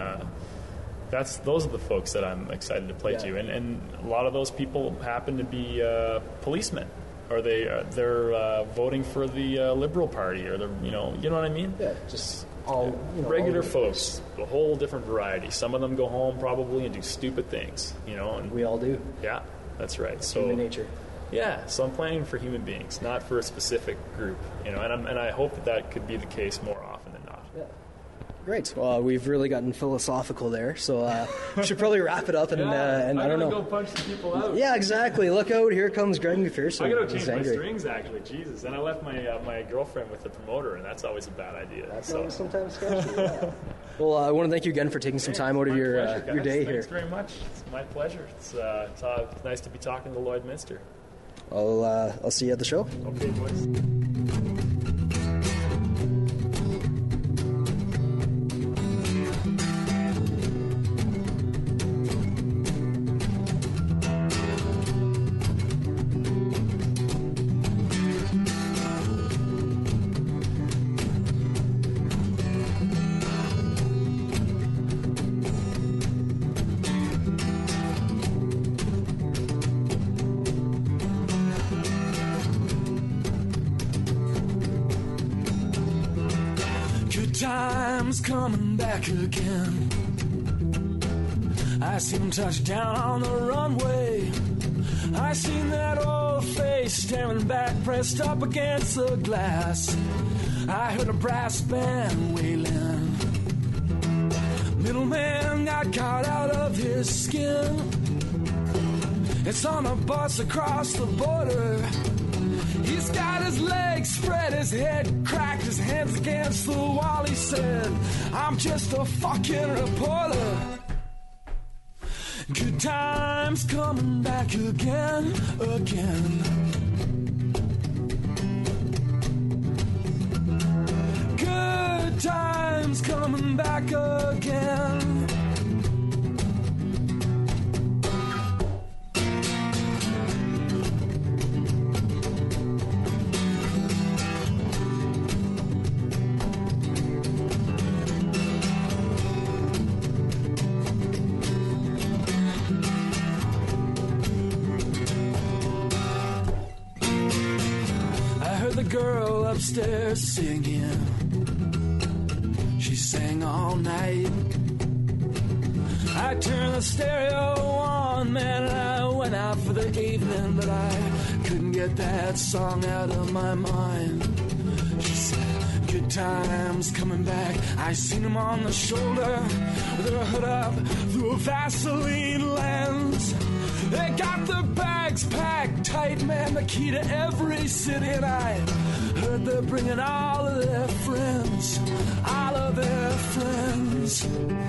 Speaker 3: those are the folks that I'm excited to play to, and a lot of those people happen to be policemen, or they're voting for the Liberal Party, or you know what I mean?
Speaker 2: Yeah, just all
Speaker 3: regular folks, a whole different variety. Some of them go home probably and do stupid things, you know. And
Speaker 2: we all do.
Speaker 3: Yeah, that's right. So
Speaker 2: human nature.
Speaker 3: Yeah, so I'm playing for human beings, not for a specific group, you know, and I hope that could be the case more often than not.
Speaker 2: Yeah. Great. Well, we've really gotten philosophical there, so we should probably wrap it up. And I don't know.
Speaker 3: Go punch some people out.
Speaker 2: Yeah, exactly. Look out! Here comes Greg McPherson.
Speaker 3: I gotta change my strings, actually. Jesus, and I left my girlfriend with the promoter, and that's always a bad idea.
Speaker 2: That's always sometimes sketchy. Yeah. Well, I want to thank you again for taking some time out of your day here.
Speaker 3: Thanks very much. It's my pleasure. It's nice to be talking to Lloydminster.
Speaker 2: I'll see you at the show.
Speaker 3: Okay, boys.
Speaker 1: Time's coming back again. I seen him touch down on the runway. I seen that old face staring back, pressed up against the glass. I heard a brass band wailing. Middleman got caught out of his skin. It's on a bus across the border. He's got his legs spread, his head cracked, his hands against the wall. He said, I'm just a fucking reporter. Good times coming back again, again. Good times coming back again. Girl upstairs singing. She sang all night. I turned the stereo on, man, and I went out for the evening, but I couldn't get that song out of my mind. She said, good times coming back. I seen him on the shoulder with her hood up through a Vaseline lens. They got their bags packed tight, man, the key to every city. And I heard they're bringing all of their friends, all of their friends.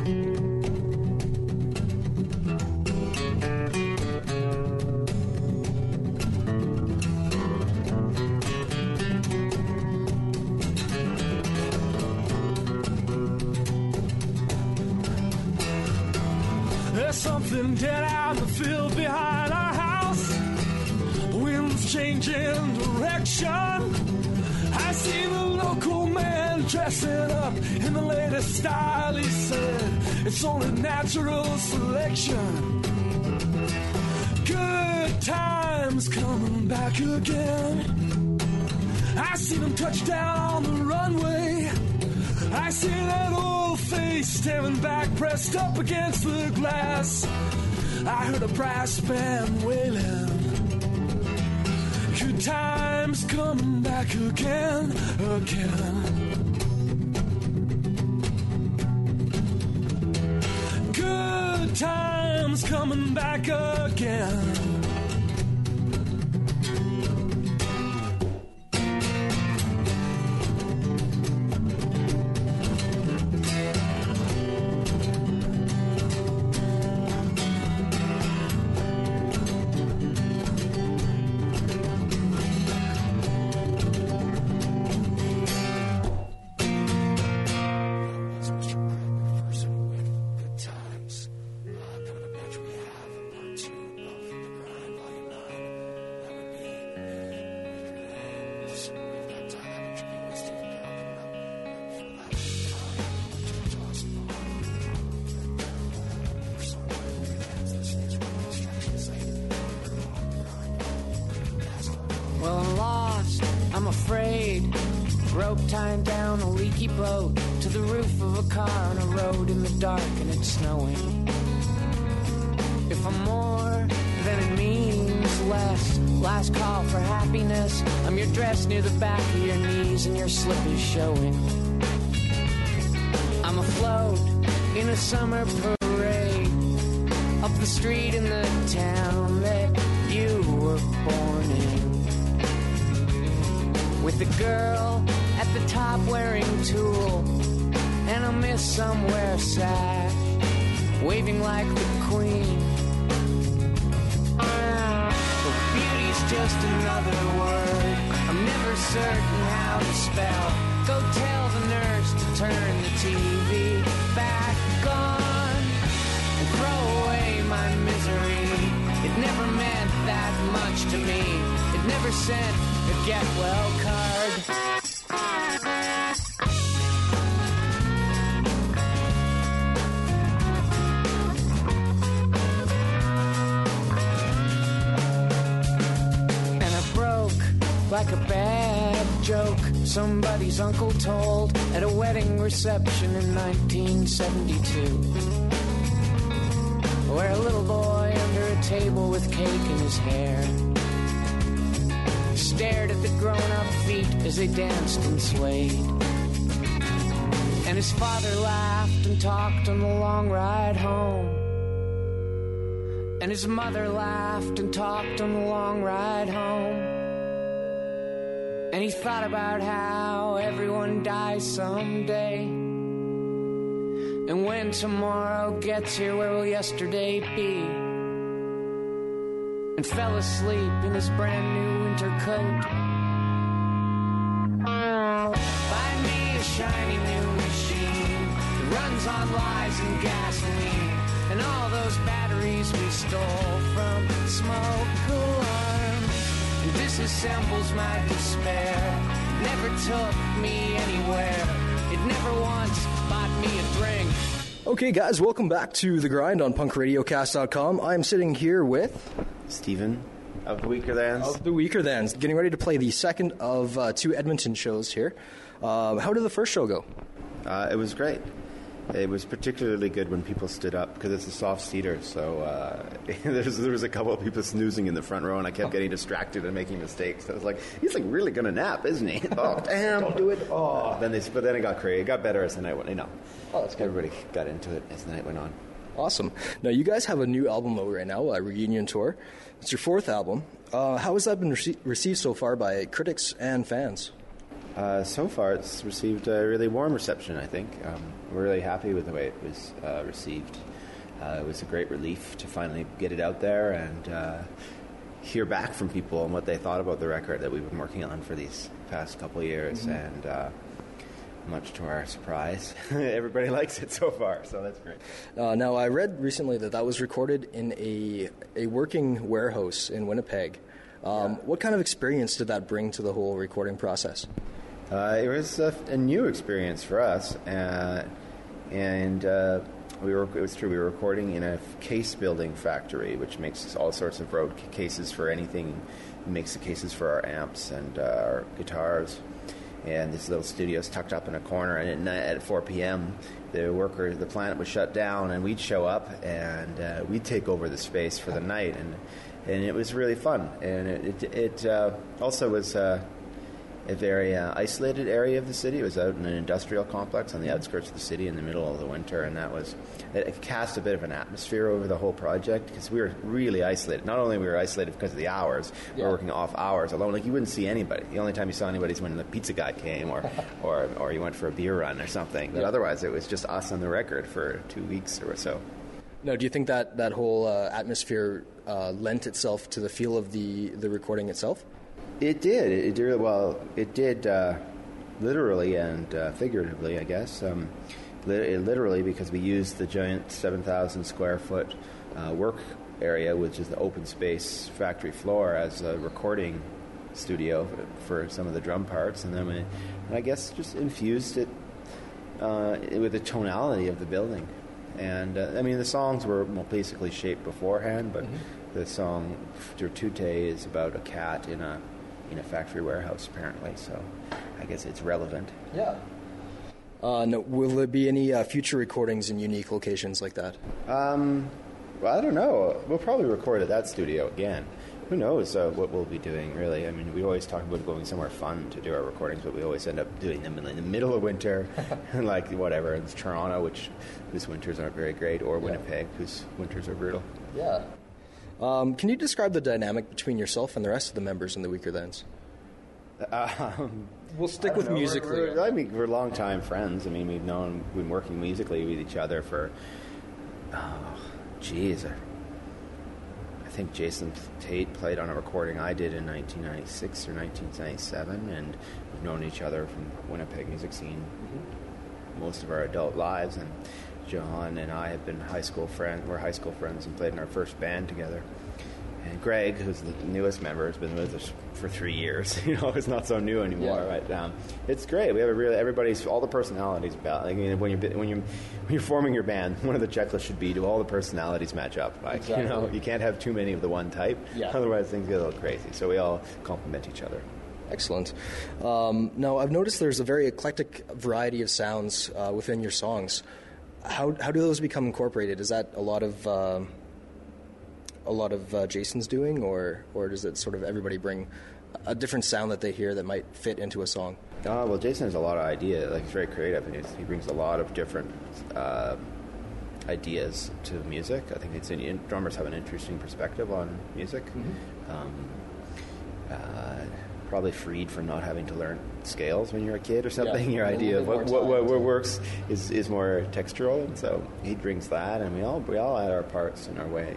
Speaker 1: There's something dead out in the field behind our house. The wind's changing direction. I see the local man dressing up in the latest style. He said, it's only natural selection. Good times coming back again. I see them touch down on the runway. I see that old face staring back, pressed up against the glass. I heard a brass band wailing. Good times coming back again, again. Good times coming back again.
Speaker 4: Rope tying down a leaky boat to the roof of a car on a road in the dark and it's snowing. If I'm more, then it means less. Last call for happiness. I'm your dress near the back of your knees and your slip is showing. I'm afloat in a summer parade up the street in the town that you were born in. With the girl at the top wearing tulle and a miss somewhere sash waving like the queen. But beauty's just another word I'm never certain how to spell. Go tell the nurse to turn the TV back on and throw away my misery. It never meant that much to me. It never sent a get well card. And I broke like a bad joke somebody's uncle told at a wedding reception in 1972, where a little boy under a table with cake in his hair stared at the grown-up feet as they danced and swayed. And his father laughed and talked on the long ride home. And his mother laughed and talked on the long ride home. And he thought about how everyone dies someday. And when tomorrow gets here, where will yesterday be? And fell asleep in his brand new winter coat. Buy me a shiny new machine that runs on lies and gasoline, and all those batteries we stole from smoke alarms. And disassembles my despair. Never took me anywhere. It never once bought me a drink.
Speaker 2: Okay, guys, welcome back to The Grind on punkradiocast.com. I'm sitting here with
Speaker 5: Stephen of the Weaker Thans.
Speaker 2: Of the Weaker Thans, getting ready to play the second of 2 Edmonton shows here. How did the first show go?
Speaker 5: It was great. It was particularly good when people stood up because it's a soft seater. So there was a couple of people snoozing in the front row, and I kept getting distracted and making mistakes. I was like, "He's like really gonna nap, isn't he?" Oh, damn! Don't do it. Oh. But then it got crazy. It got better as the night went.
Speaker 2: Oh, that's good.
Speaker 5: Everybody got into it as the night went on.
Speaker 2: Awesome. Now, you guys have a new album out right now, a reunion tour. It's your 4th album. How has that been received so far by critics and fans?
Speaker 5: So far, it's received a really warm reception, I think. We're really happy with the way it was received. It was a great relief to finally get it out there and hear back from people on what they thought about the record that we've been working on for these past couple of years. Mm-hmm. And much to our surprise, everybody likes it so far, so that's great.
Speaker 2: Now, I read recently that was recorded in a working warehouse in Winnipeg. What kind of experience did that bring to the whole recording process?
Speaker 5: It was a new experience for us, and it was true. We were recording in a case building factory, which makes all sorts of road cases for anything. It makes the cases for our amps and our guitars. And this little studio is tucked up in a corner. And at 4 p.m., the plant would shut down, and we'd show up and we'd take over the space for the night, and it was really fun. And it also was a very isolated area of the city. It was out in an industrial complex on the outskirts of the city in the middle of the winter, and it cast a bit of an atmosphere over the whole project because we were really isolated. Not only were we isolated because of the hours, we were working off hours alone. Like, you wouldn't see anybody. The only time you saw anybody is when the pizza guy came or you went for a beer run or something. But otherwise, it was just us on the record for 2 weeks or so.
Speaker 2: Now, do you think that whole atmosphere lent itself to the feel of the recording itself?
Speaker 5: It did. It did literally and figuratively, I guess. Literally because we used the giant 7,000 square foot work area, which is the open space factory floor, as a recording studio for some of the drum parts, and then I guess just infused it with the tonality of the building. And the songs were basically shaped beforehand, but the song Tute is about a cat in a factory warehouse, apparently, so I guess it's relevant.
Speaker 2: Yeah. No, will there be any future recordings in unique locations like that?
Speaker 5: Well, I don't know. We'll probably record at that studio again. Who knows what we'll be doing, really. I mean, we always talk about going somewhere fun to do our recordings, but we always end up doing them in the middle of winter, like whatever. It's Toronto, whose winters aren't very great, or Winnipeg, whose winters are brutal.
Speaker 2: Yeah. Can you describe the dynamic between yourself and the rest of the members in the Weaker Thans? We'll stick with music.
Speaker 5: We're longtime friends. I mean, we've been working musically with each other for, I think Jason Tate played on a recording I did in 1996 or 1997, and we've known each other from Winnipeg music scene most of our adult lives, and John and I have been high school friends. We're high school friends and played in our first band together. And Greg, who's the newest member, has been with us for 3 years. It's not so new anymore, right? It's great. We have all the personalities about. Like, when you're forming your band, one of the checklists should be, do all the personalities match up? Like, exactly. You can't have too many of the one type. Yeah. Otherwise, things get a little crazy. So we all complement each other.
Speaker 2: Excellent. Now, I've noticed there's a very eclectic variety of sounds within your songs. How do those become incorporated? Is that a lot of Jason's doing, or does it sort of everybody bring a different sound that they hear that might fit into a song?
Speaker 5: Well, Jason has a lot of ideas. Like, he's very creative, and he brings a lot of different ideas to music. I think drummers have an interesting perspective on music. Probably freed from not having to learn scales when you're a kid or something. Your idea of what works is more textural, and so he brings that, and we all add our parts in our way.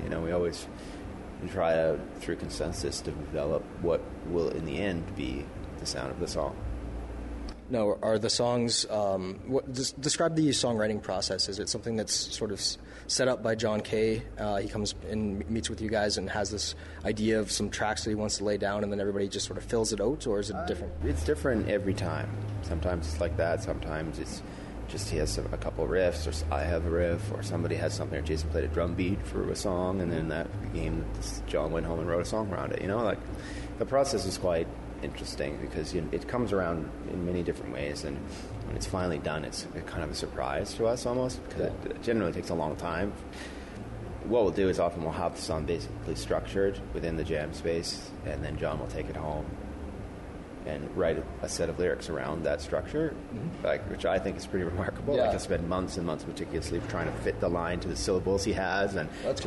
Speaker 5: We try to, through consensus, to develop what will in the end be the sound of the song.
Speaker 2: Now, are the songs, describe the songwriting process. Is it something that's sort of set up by John Kay? He comes and meets with you guys and has this idea of some tracks that he wants to lay down, and then everybody just sort of fills it out, or is it different?
Speaker 5: It's different every time. Sometimes it's like that. Sometimes it's just he has a couple riffs, or I have a riff, or somebody has something, or Jason played a drum beat for a song, and then that became, John went home and wrote a song around it. The process is quite interesting because it comes around in many different ways, and when it's finally done, it's kind of a surprise to us almost, because it generally takes a long time. What we'll do is often we'll have the song basically structured within the jam space, and then John will take it home and write a set of lyrics around that structure, which I think is pretty remarkable.
Speaker 2: Yeah.
Speaker 5: Like, I spend months and months meticulously trying to fit the line to the syllables he has, and to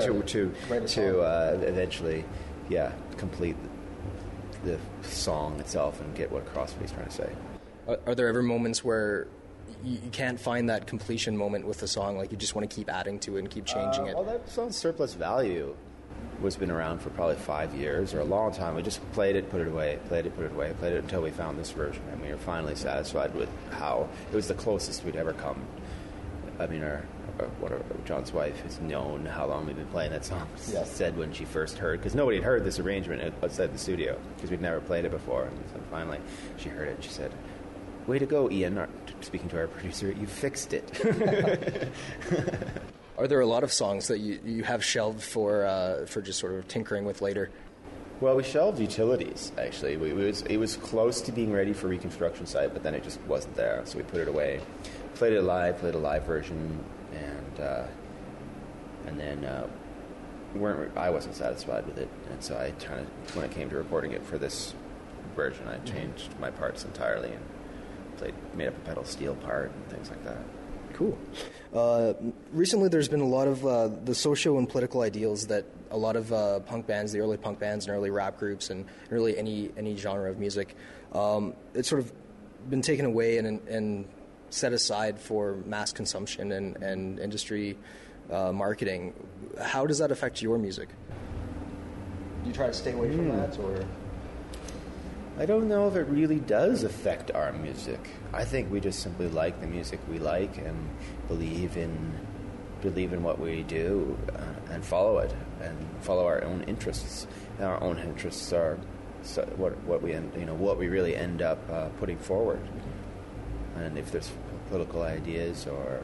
Speaker 5: eventually, complete the song itself and get across what he's trying to say.
Speaker 2: Are there ever moments where you can't find that completion moment with the song, like you just want to keep adding to it and keep changing it?
Speaker 5: Well, that song's Surplus Value was been around for probably 5 years or a long time. We just played it, put it away, played it, put it away, played it until we found this version, and we were finally satisfied with how it was the closest we'd ever come. I mean, John's wife has known how long we've been playing that song.
Speaker 2: Yes.
Speaker 5: Said when she first heard, because nobody had heard this arrangement outside the studio, because we'd never played it before. And so finally, she heard it, and she said, "Way to go, Ian," speaking to our producer, "you fixed it."
Speaker 2: Are there a lot of songs that you have shelved for just sort of tinkering with later?
Speaker 5: Well, we shelved Utilities, actually. It was close to being ready for Reconstruction Site, but then it just wasn't there, so we put it away. Played a live version, and then I wasn't satisfied with it, and so when it came to recording it for this version, I changed my parts entirely and made up a pedal steel part and things like that.
Speaker 2: Cool. Recently, there's been a lot of the socio and political ideals that a lot of punk bands, the early punk bands and early rap groups, and really any genre of music, it's sort of been taken away and set aside for mass consumption and industry marketing. How does that affect your music? Do you try to stay away from that, or?
Speaker 5: I don't know if it really does affect our music. I think we just simply like the music we like and believe in what we do and follow it and follow our own interests. And our own interests are what we really end up putting forward. And if there's political ideas or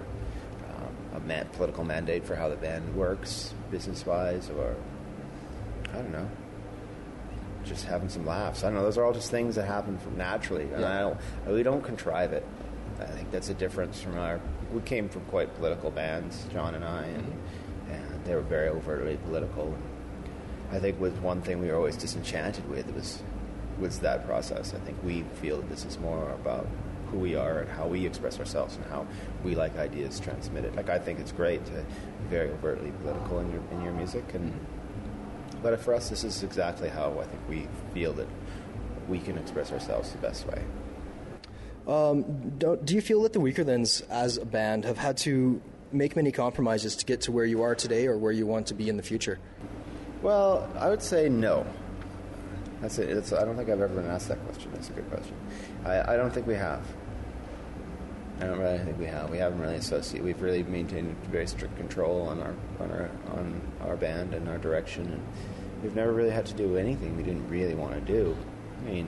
Speaker 5: a political mandate for how the band works business-wise, or I don't know, just having some laughs. I don't know. Those are all just things that happen naturally, and we don't contrive it. I think that's a difference from we came from quite political bands, John and I, and they were very overtly political. I think was one thing we were always disenchanted with was that process. I think we feel that this is more about who we are and how we express ourselves and how we like ideas transmitted. Like, I think it's great to be very overtly political in your music, but for us, this is exactly how I think we feel that we can express ourselves the best way.
Speaker 2: Do you feel that the Weakerthans as a band have had to make many compromises to get to where you are today or where you want to be in the future?
Speaker 5: Well, I would say no. That's it. I don't think I've ever been asked that question. That's a good question. I don't think we have. I don't really think we have. We haven't really associated. We've really maintained very strict control on our band and our direction, and we've never really had to do anything we didn't really want to do. I mean,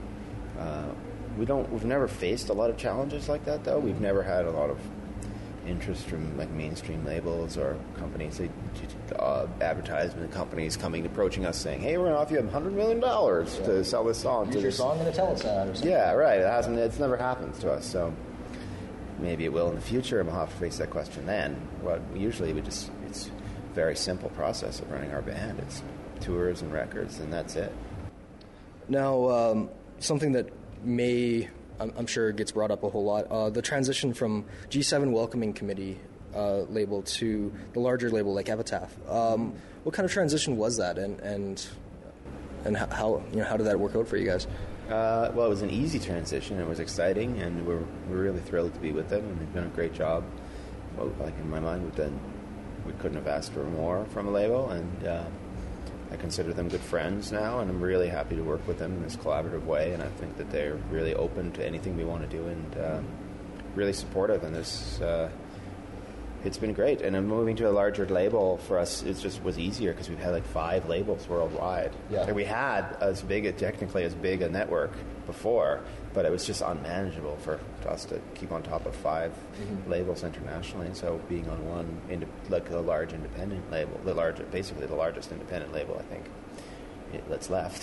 Speaker 5: we've never faced a lot of challenges like that, though. We've never had a lot of interest from like mainstream labels or companies, advertisement companies approaching us saying, "Hey, we're going to offer you $100 million to sell this song."
Speaker 2: Use your song in a telesat or something.
Speaker 5: Yeah, right. It's never happened to us, so maybe it will in the future, and we'll have to face that question then. But usually it's a very simple process of running our band. It's tours and records, and that's it.
Speaker 2: Now, something that may I'm sure it gets brought up a whole lot. The transition from G7 Welcoming Committee label to the larger label like Epitaph. What kind of transition was that, and how did that work out for you guys?
Speaker 5: Well, it was an easy transition. It was exciting, and we're really thrilled to be with them, and they've done a great job. Well, like in my mind, we couldn't have asked for more from a label, and I consider them good friends now, and I'm really happy to work with them in this collaborative way, and I think that they're really open to anything we want to do, and really supportive in this. It's been great, and moving to a larger label for us was easier because we've had like 5 labels worldwide.
Speaker 2: Yeah.
Speaker 5: And we had technically as big a network before, but it was just unmanageable for us to keep on top of 5 labels internationally. And so being on one, like a large independent label, basically the largest independent label, I think, that's left,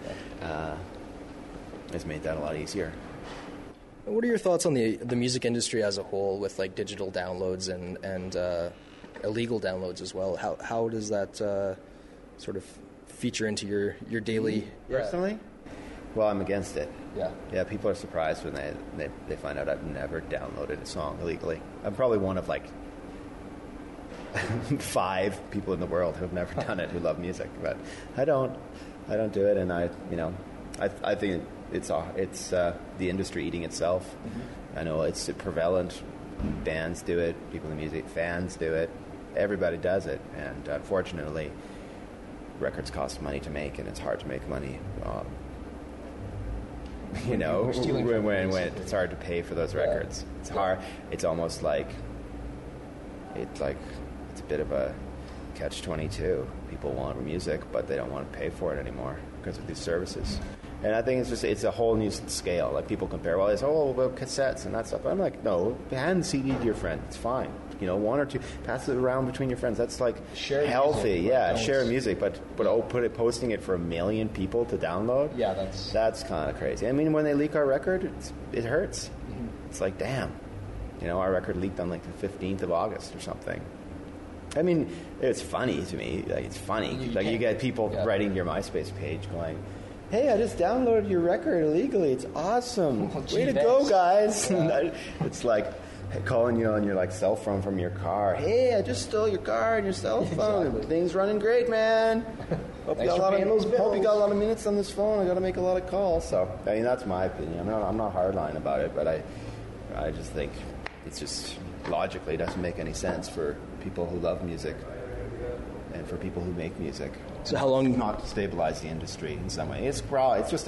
Speaker 5: has made that a lot easier.
Speaker 2: What are your thoughts on the music industry as a whole, with like digital downloads and illegal downloads as well? How does that sort of feature into your daily?
Speaker 5: Personally, well, I'm against it.
Speaker 2: Yeah.
Speaker 5: People are surprised when they find out I've never downloaded a song illegally. I'm probably one of like 5 people in the world who have never done it, who love music, but I don't do it, and I think it's the industry eating itself. Mm-hmm. I know it's prevalent. Bands do it. People in music, fans do it. Everybody does it, and unfortunately, records cost money to make, and it's hard to make money. When it's hard to pay for those records, it's hard. It's almost like it's a bit of a catch-22. People want music, but they don't want to pay for it anymore because of these services. And I think it's a whole new scale. Like, people compare, well, cassettes and that stuff. I'm like, no, hand CD to your friend. It's fine. 1 or 2, pass it around between your friends. That's like
Speaker 2: share
Speaker 5: healthy.
Speaker 2: Music,
Speaker 5: yeah, share music. But posting it for 1 million people to download.
Speaker 2: Yeah,
Speaker 5: that's kind of crazy. I mean, when they leak our record, it hurts. Mm-hmm. It's like, damn, our record leaked on like the 15th of August or something. I mean, it's funny to me. Like, it's funny. You get people writing your MySpace page going, "Hey, I just downloaded your record illegally. It's awesome. Way to go, guys." Yeah. It's like calling you on your like cell phone from your car. "Hey, I just stole your car and your cell phone. Exactly. Things running great, man. Hope you got a lot of minutes on this phone. I got to make a lot of calls." So, I mean, that's my opinion. I'm not hardline about it, but I just think it's just logically doesn't make any sense for people who love music and for people who make music.
Speaker 2: So how long
Speaker 5: not to stabilize the industry in some way? It's just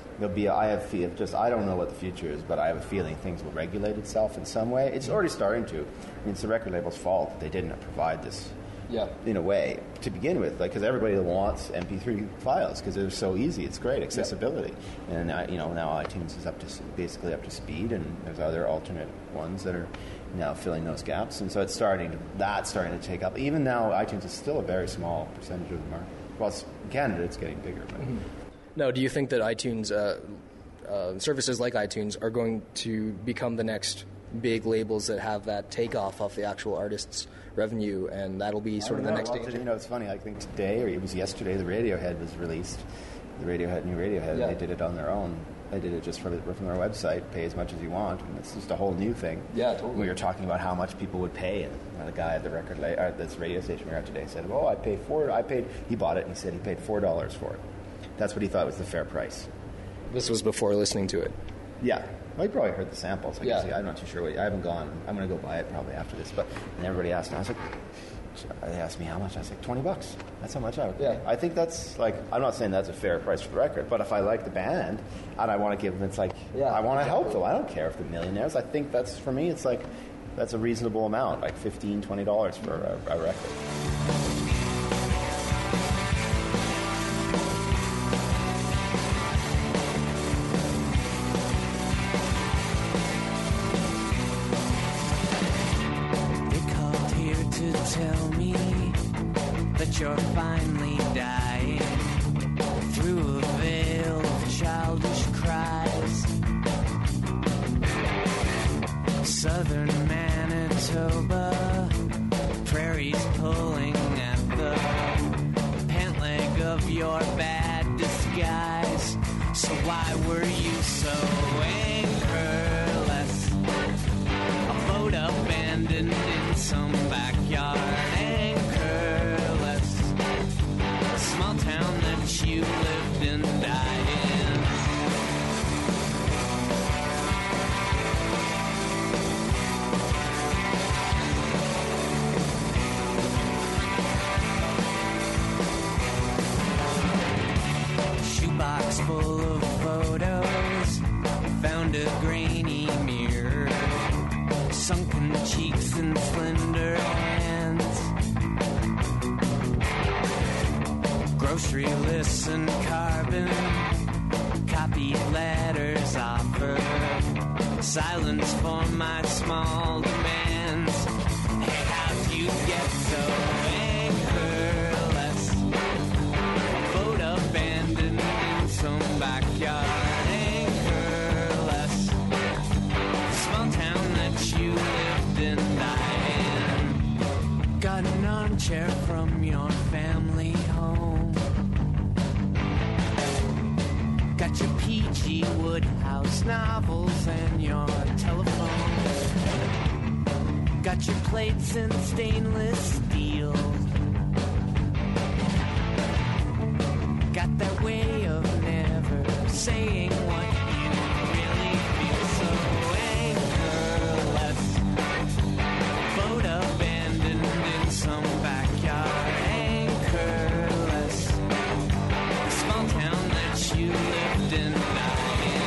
Speaker 5: I don't know what the future is, but I have a feeling things will regulate itself in some way. It's already starting to. I mean, it's the record label's fault that they didn't provide this. Yeah. In a way, to begin with, because everybody wants MP3 files because they're so easy. It's great accessibility, and now iTunes is basically up to speed, and there's other alternate ones that are now filling those gaps, and so it's starting to take up. Even now, iTunes is still a very small percentage of the market. Well, in Canada, it's getting bigger. But.
Speaker 2: Mm-hmm. Now, do you think that iTunes services like iTunes are going to become the next big labels that have that takeoff off the actual artist's revenue, and that'll be sort of the next stage?
Speaker 5: It's funny. I think today, or it was yesterday, the Radiohead was released. The new Radiohead. Yeah. They did it on their own. They did it just from their website. Pay as much as you want, and it's just a whole new thing.
Speaker 2: Yeah, totally.
Speaker 5: We were talking about how much people would pay, and the guy at the this radio station we were at today said, "Oh, He bought it, and he said he paid $4 for it. That's what he thought was the fair price."
Speaker 2: This was before listening to it.
Speaker 5: Yeah. Well, you probably heard the samples. I'm not too sure. I haven't gone. I'm going to go buy it probably after this. And everybody asked me. They asked me how much. I was like, $20. That's how much I would pay. Yeah. I think that's like. I'm not saying that's a fair price for the record, but if I like the band and I want to give them, it's like I want to help them. I don't care if they're millionaires. I think that's for me. It's like that's a reasonable amount, like $15, $20 for a record.
Speaker 4: You're finally dying through a veil of childish cries. Southern Manitoba, prairies pulling at the pant leg of your bad disguise. So why were you so angry? abandoned in some backyard, anchorless. A small town that you lived and died in. Shoebox full of photos, found a grainy mirror, sunken cheeks and slender hands, grocery lists and carbon copied letters offer silence for my small demands. Hey, how'd you get so anchorless? Boat abandoned in some backyard, anchorless. Small town that you lived and died in. Got an armchair from your family home. Got your P.G. Woodhouse novels and your telephone. Got your plates in stainless steel. Got that way of never saying what you really feel. So anchorless, boat abandoned in some backyard, anchorless. A small town that you lived and died in.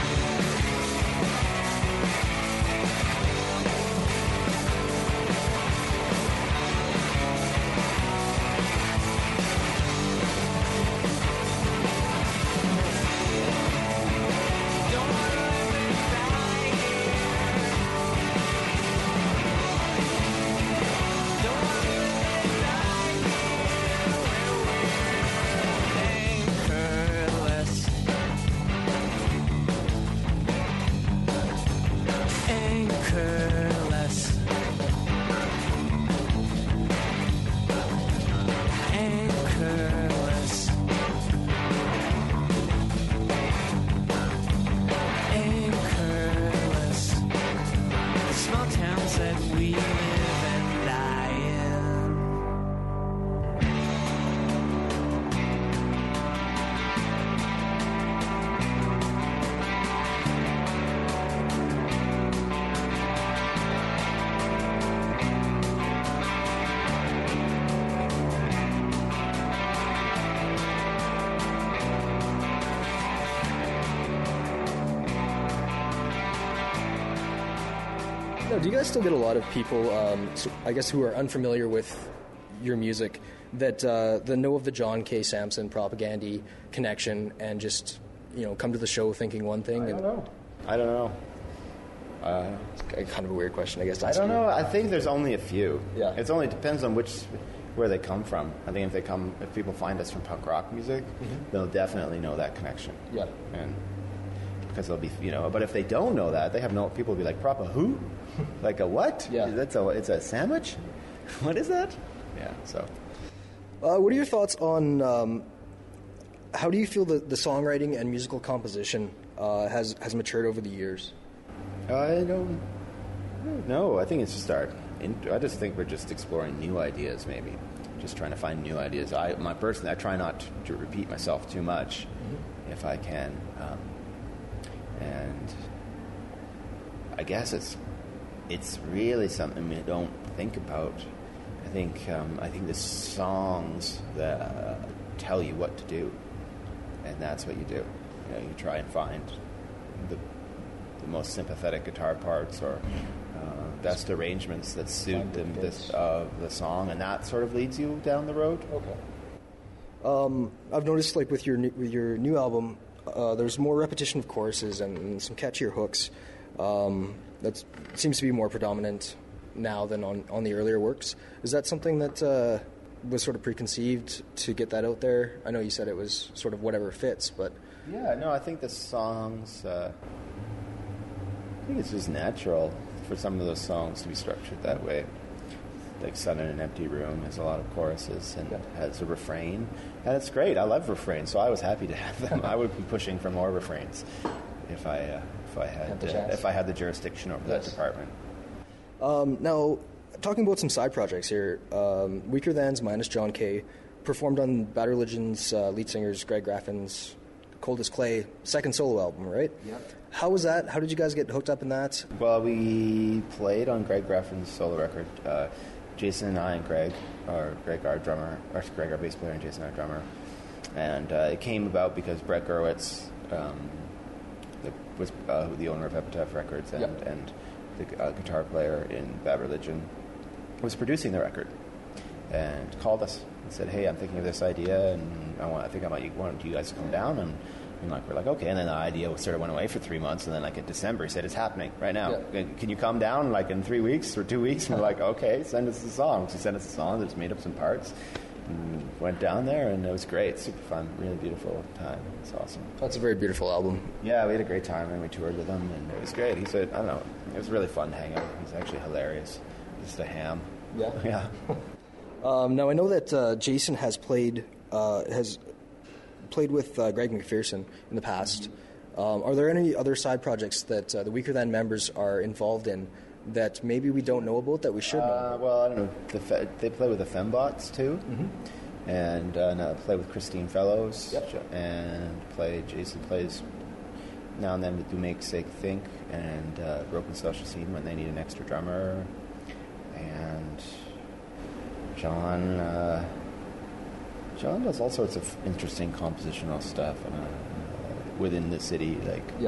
Speaker 4: Don't wanna live and die here. Don't wanna live and die here. Anchorless. Anchorless. Anchorless. Anchorless. Small towns that we live and die in.
Speaker 2: No, do you guys still get a lot of people, I guess, who are unfamiliar with your music that know of the John K. Samson Propaganda connection and just come to the show thinking one thing?
Speaker 5: I don't know.
Speaker 2: It's kind of a weird question, I guess. To
Speaker 5: I
Speaker 2: ask
Speaker 5: don't
Speaker 2: you.
Speaker 5: know. I think there's only a few.
Speaker 2: Yeah.
Speaker 5: It only depends on where they come from. I think if people find us from punk rock music, they'll definitely know that connection.
Speaker 2: Yeah.
Speaker 5: And because they'll be, but if they don't know that, people will be like, "Propa who? Like a what?
Speaker 2: Yeah.
Speaker 5: It's a sandwich? What is that?" Yeah. So.
Speaker 2: What are your thoughts on how do you feel the songwriting and musical composition has matured over the years?
Speaker 5: I don't know. I think it's just I just think we're just exploring new ideas, maybe. Just trying to find new ideas. I try not to repeat myself too much, if I can. And I guess it's really something we don't think about. I think the songs that tell you what to do, and that's what you do. You try and find the most sympathetic guitar parts or best arrangements that suit the song, and that sort of leads you down the road.
Speaker 2: Okay. I've noticed, like with your new album, there's more repetition of choruses and some catchier hooks. That seems to be more predominant now than on the earlier works. Is that something that was sort of preconceived to get that out there? I know you said it was sort of whatever fits, but...
Speaker 5: Yeah, no, I think the songs... I think it's just natural for some of those songs to be structured that way. Like Sun in an Empty Room has a lot of choruses and has a refrain. And it's great. I love refrains, so I was happy to have them. I would be pushing for more refrains if I had the jurisdiction over that department.
Speaker 2: Now, talking about some side projects here, Weaker Thans minus John Kay performed on Bad Religion's lead singer's Greg Graffin's Cold as Clay second solo album, right?
Speaker 5: Yep.
Speaker 2: How was that? How did you guys get hooked up in that?
Speaker 5: Well, we played on Greg Graffin's solo record. Jason and I and Greg, our drummer, or Greg our bass player and Jason our drummer. And it came about because Brett Gurwitz was the owner of Epitaph Records and the guitar player in Bad Religion was producing the record and called us and said, "Hey, I'm thinking of this idea, and I think I might want you guys to come down." And we're like, okay. And then the idea sort of went away for 3 months, and then in December he said, "It's happening right now. Yeah. Can you come down in 3 weeks or 2 weeks?" And we're like, "Okay, send us the songs." He sent us the songs. Just made up some parts. And went down there, and it was great. Super fun. Really beautiful time. It's awesome.
Speaker 2: That's a very beautiful album.
Speaker 5: Yeah, we had a great time, and we toured with him, and it was great. He said, I don't know, it was really fun to hang out. He's actually hilarious. Just a ham.
Speaker 2: Yeah.
Speaker 5: Yeah.
Speaker 2: Now, I know that Jason has played with Greg McPherson in the past. Are there any other side projects that the Weaker Than members are involved in that maybe we don't know about that we should know?
Speaker 5: Well, I don't know. They play with the Fembots too, and play with Christine Fellows.
Speaker 2: Yep.
Speaker 5: And Jason plays now and then with Do Make Sake Think and Broken Social Scene when they need an extra drummer. And John does all sorts of interesting compositional stuff within the city,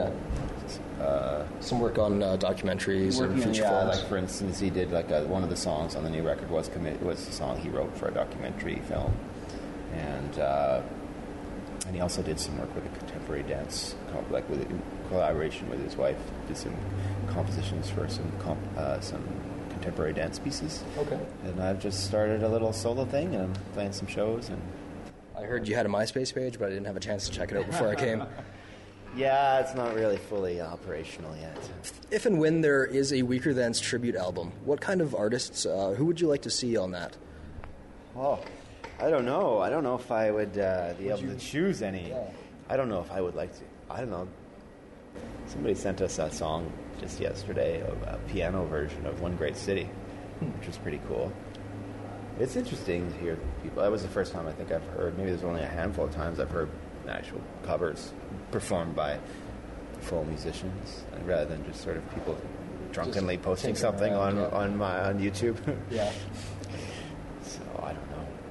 Speaker 2: some work on documentaries and feature films.
Speaker 5: For instance, he did one of the songs on the new record was the song he wrote for a documentary film, and he also did some work with a contemporary dance, in collaboration with his wife. Did some compositions for some contemporary dance pieces.
Speaker 2: Okay.
Speaker 5: And I've just started a little solo thing, and I'm playing some shows. And
Speaker 2: I heard you had a MySpace page, but I didn't have a chance to check it out before I came.
Speaker 5: Yeah, it's not really fully operational yet.
Speaker 2: If and when there is a Weaker Thans tribute album, what kind of artists, who would you like to see on that?
Speaker 5: Oh, I don't know. I don't know if I would be able to choose any. Yeah. I don't know if I would like to. I don't know. Somebody sent us that song just yesterday, a piano version of One Great City, which was pretty cool. It's interesting to hear people. That was the first time I think I've heard, maybe there's only a handful of times I've heard actual covers performed by full musicians, rather than just sort of people drunkenly just posting something on YouTube.
Speaker 2: Yeah.
Speaker 5: So I don't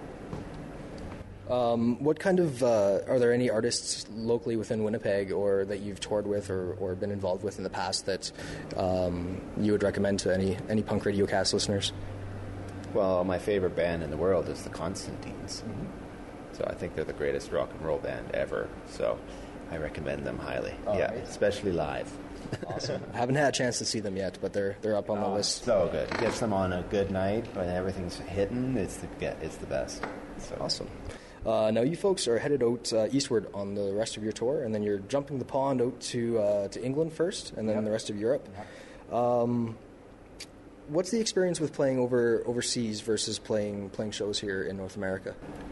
Speaker 5: know.
Speaker 2: What kind of are there any artists locally within Winnipeg or that you've toured with or been involved with in the past that you would recommend to any Punk Radio Cast listeners?
Speaker 5: Well, my favorite band in the world is the Constantines. So I think they're the greatest rock and roll band ever. So I recommend them highly. Right. Especially live.
Speaker 2: Awesome. I haven't had a chance to see them yet, but they're up on the list.
Speaker 5: So good. It gets them on a good night when everything's hitting. It's the best. So
Speaker 2: awesome. Now you folks are headed out eastward on the rest of your tour, and then you're jumping the pond out to England first, and then the rest of Europe. What's the experience with playing overseas versus playing shows here in North America?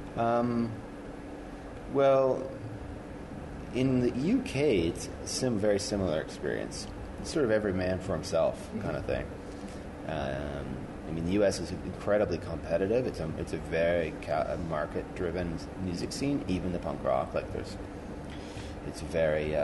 Speaker 5: Well, in the UK, it's very similar experience. It's sort of every man for himself kind of thing. I mean, the U.S. is incredibly competitive. It's a very market-driven music scene, even the punk rock. It's very,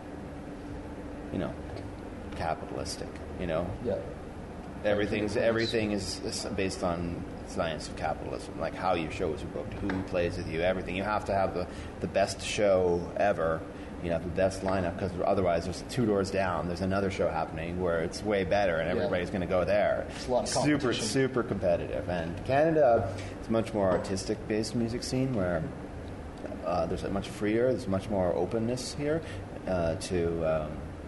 Speaker 5: capitalistic.
Speaker 2: Yeah.
Speaker 5: Everything is based on science of capitalism, like how your shows are booked, who plays with you, everything. You have to have the best show ever. You know, the best lineup, because otherwise there's 2 doors down, there's another show happening where it's way better and everybody's going to go there.
Speaker 2: It's a lot of competition.
Speaker 5: Super competitive. And Canada is a much more artistic-based music scene where there's much freer, there's much more openness here to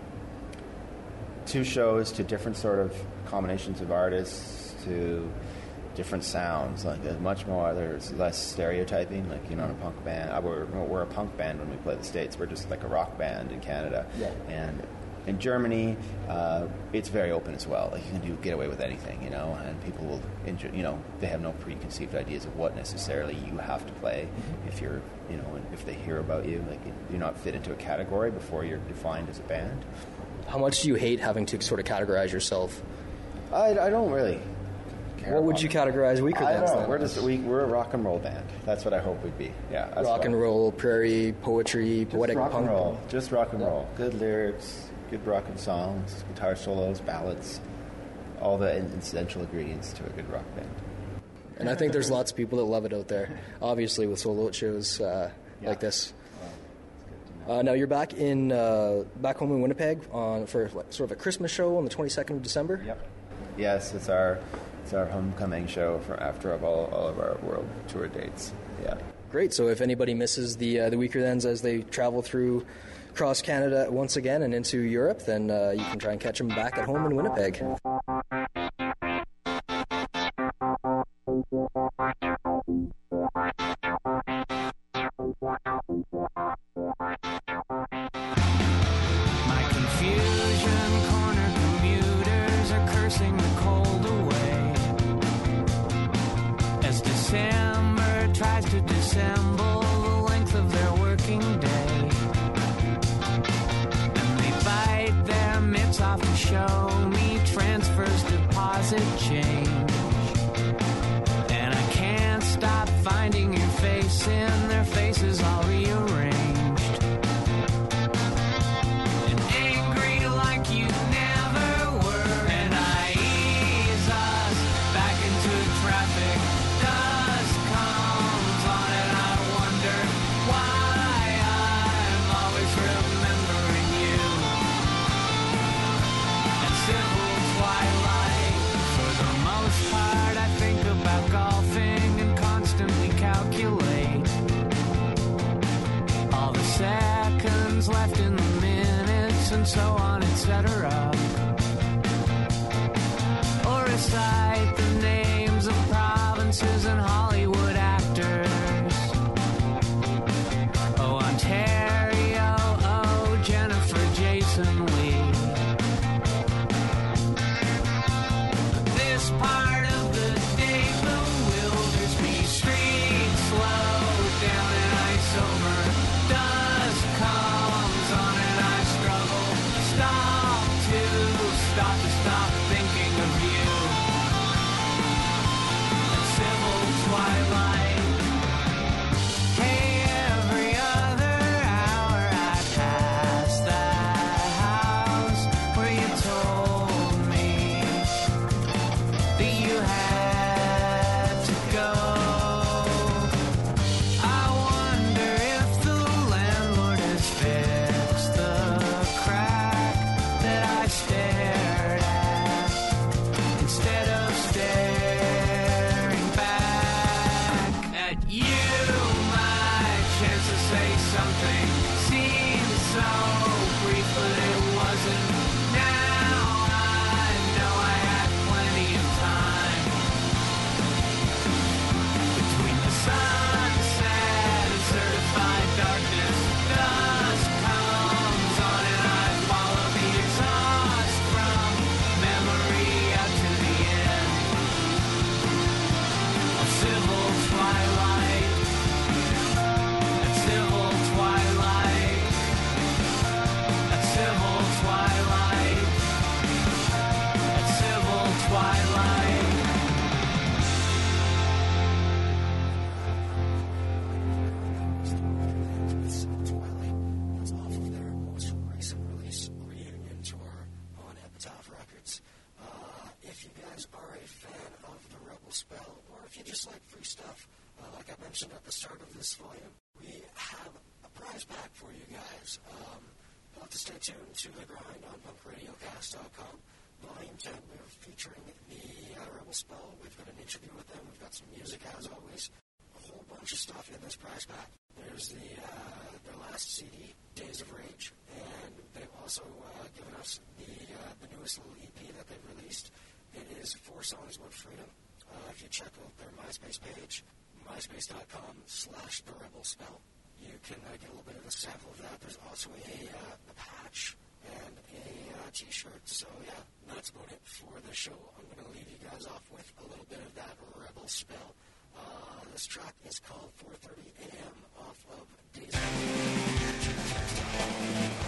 Speaker 5: shows, to different sort of combinations of artists, to different sounds, much more. There's less stereotyping, in a punk band. We're a punk band when we play the States. We're just like a rock band in Canada.
Speaker 2: Yeah.
Speaker 5: And in Germany, it's very open as well. You can get away with anything, and people will enjoy, they have no preconceived ideas of what necessarily you have to play. If you're, if they hear about you, you're not fit into a category before you're defined as a band.
Speaker 2: How much do you hate having to sort of categorize yourself?
Speaker 5: I don't really care.
Speaker 2: What would you categorize Weaker
Speaker 5: I
Speaker 2: Thans
Speaker 5: don't know.
Speaker 2: then?
Speaker 5: We're a rock and roll band. That's what I hope we'd be. Yeah, that's
Speaker 2: Rock and roll, prairie, poetry, poetic
Speaker 5: rock
Speaker 2: punk.
Speaker 5: and roll. Just rock and roll. Good lyrics, good rockin' songs, guitar solos, ballads, all the essential ingredients to a good rock band.
Speaker 2: And I think there's lots of people that love it out there, obviously, with sold out shows like this. Now you're back home in Winnipeg for sort of a Christmas show on the 22nd of December.
Speaker 5: Yep. Yes, it's our homecoming show after all of our world tour dates. Yeah.
Speaker 2: Great. So if anybody misses the Weaker Thans as they travel through across Canada once again and into Europe, then you can try and catch them back at home in Winnipeg.
Speaker 6: At the start of this volume, we have a prize pack for you guys. You'll have to stay tuned to The Grind on punkradiocast.com. Volume 10, we're featuring the Rebel Spell. We've got an interview with them. We've got some music, as always. A whole bunch of stuff in this prize pack. There's their last CD, Days of Rage, and they've also given us the newest little EP that they've released. It is 4 songs about freedom. If you check out their MySpace page, myspace.com/The Rebel Spell. You can get a little bit of a sample of that. There's also a patch and a t-shirt. So, yeah, that's about it for the show. I'm going to leave you guys off with a little bit of that Rebel Spell. This track is called 4:30 a.m. off of Days of Rage.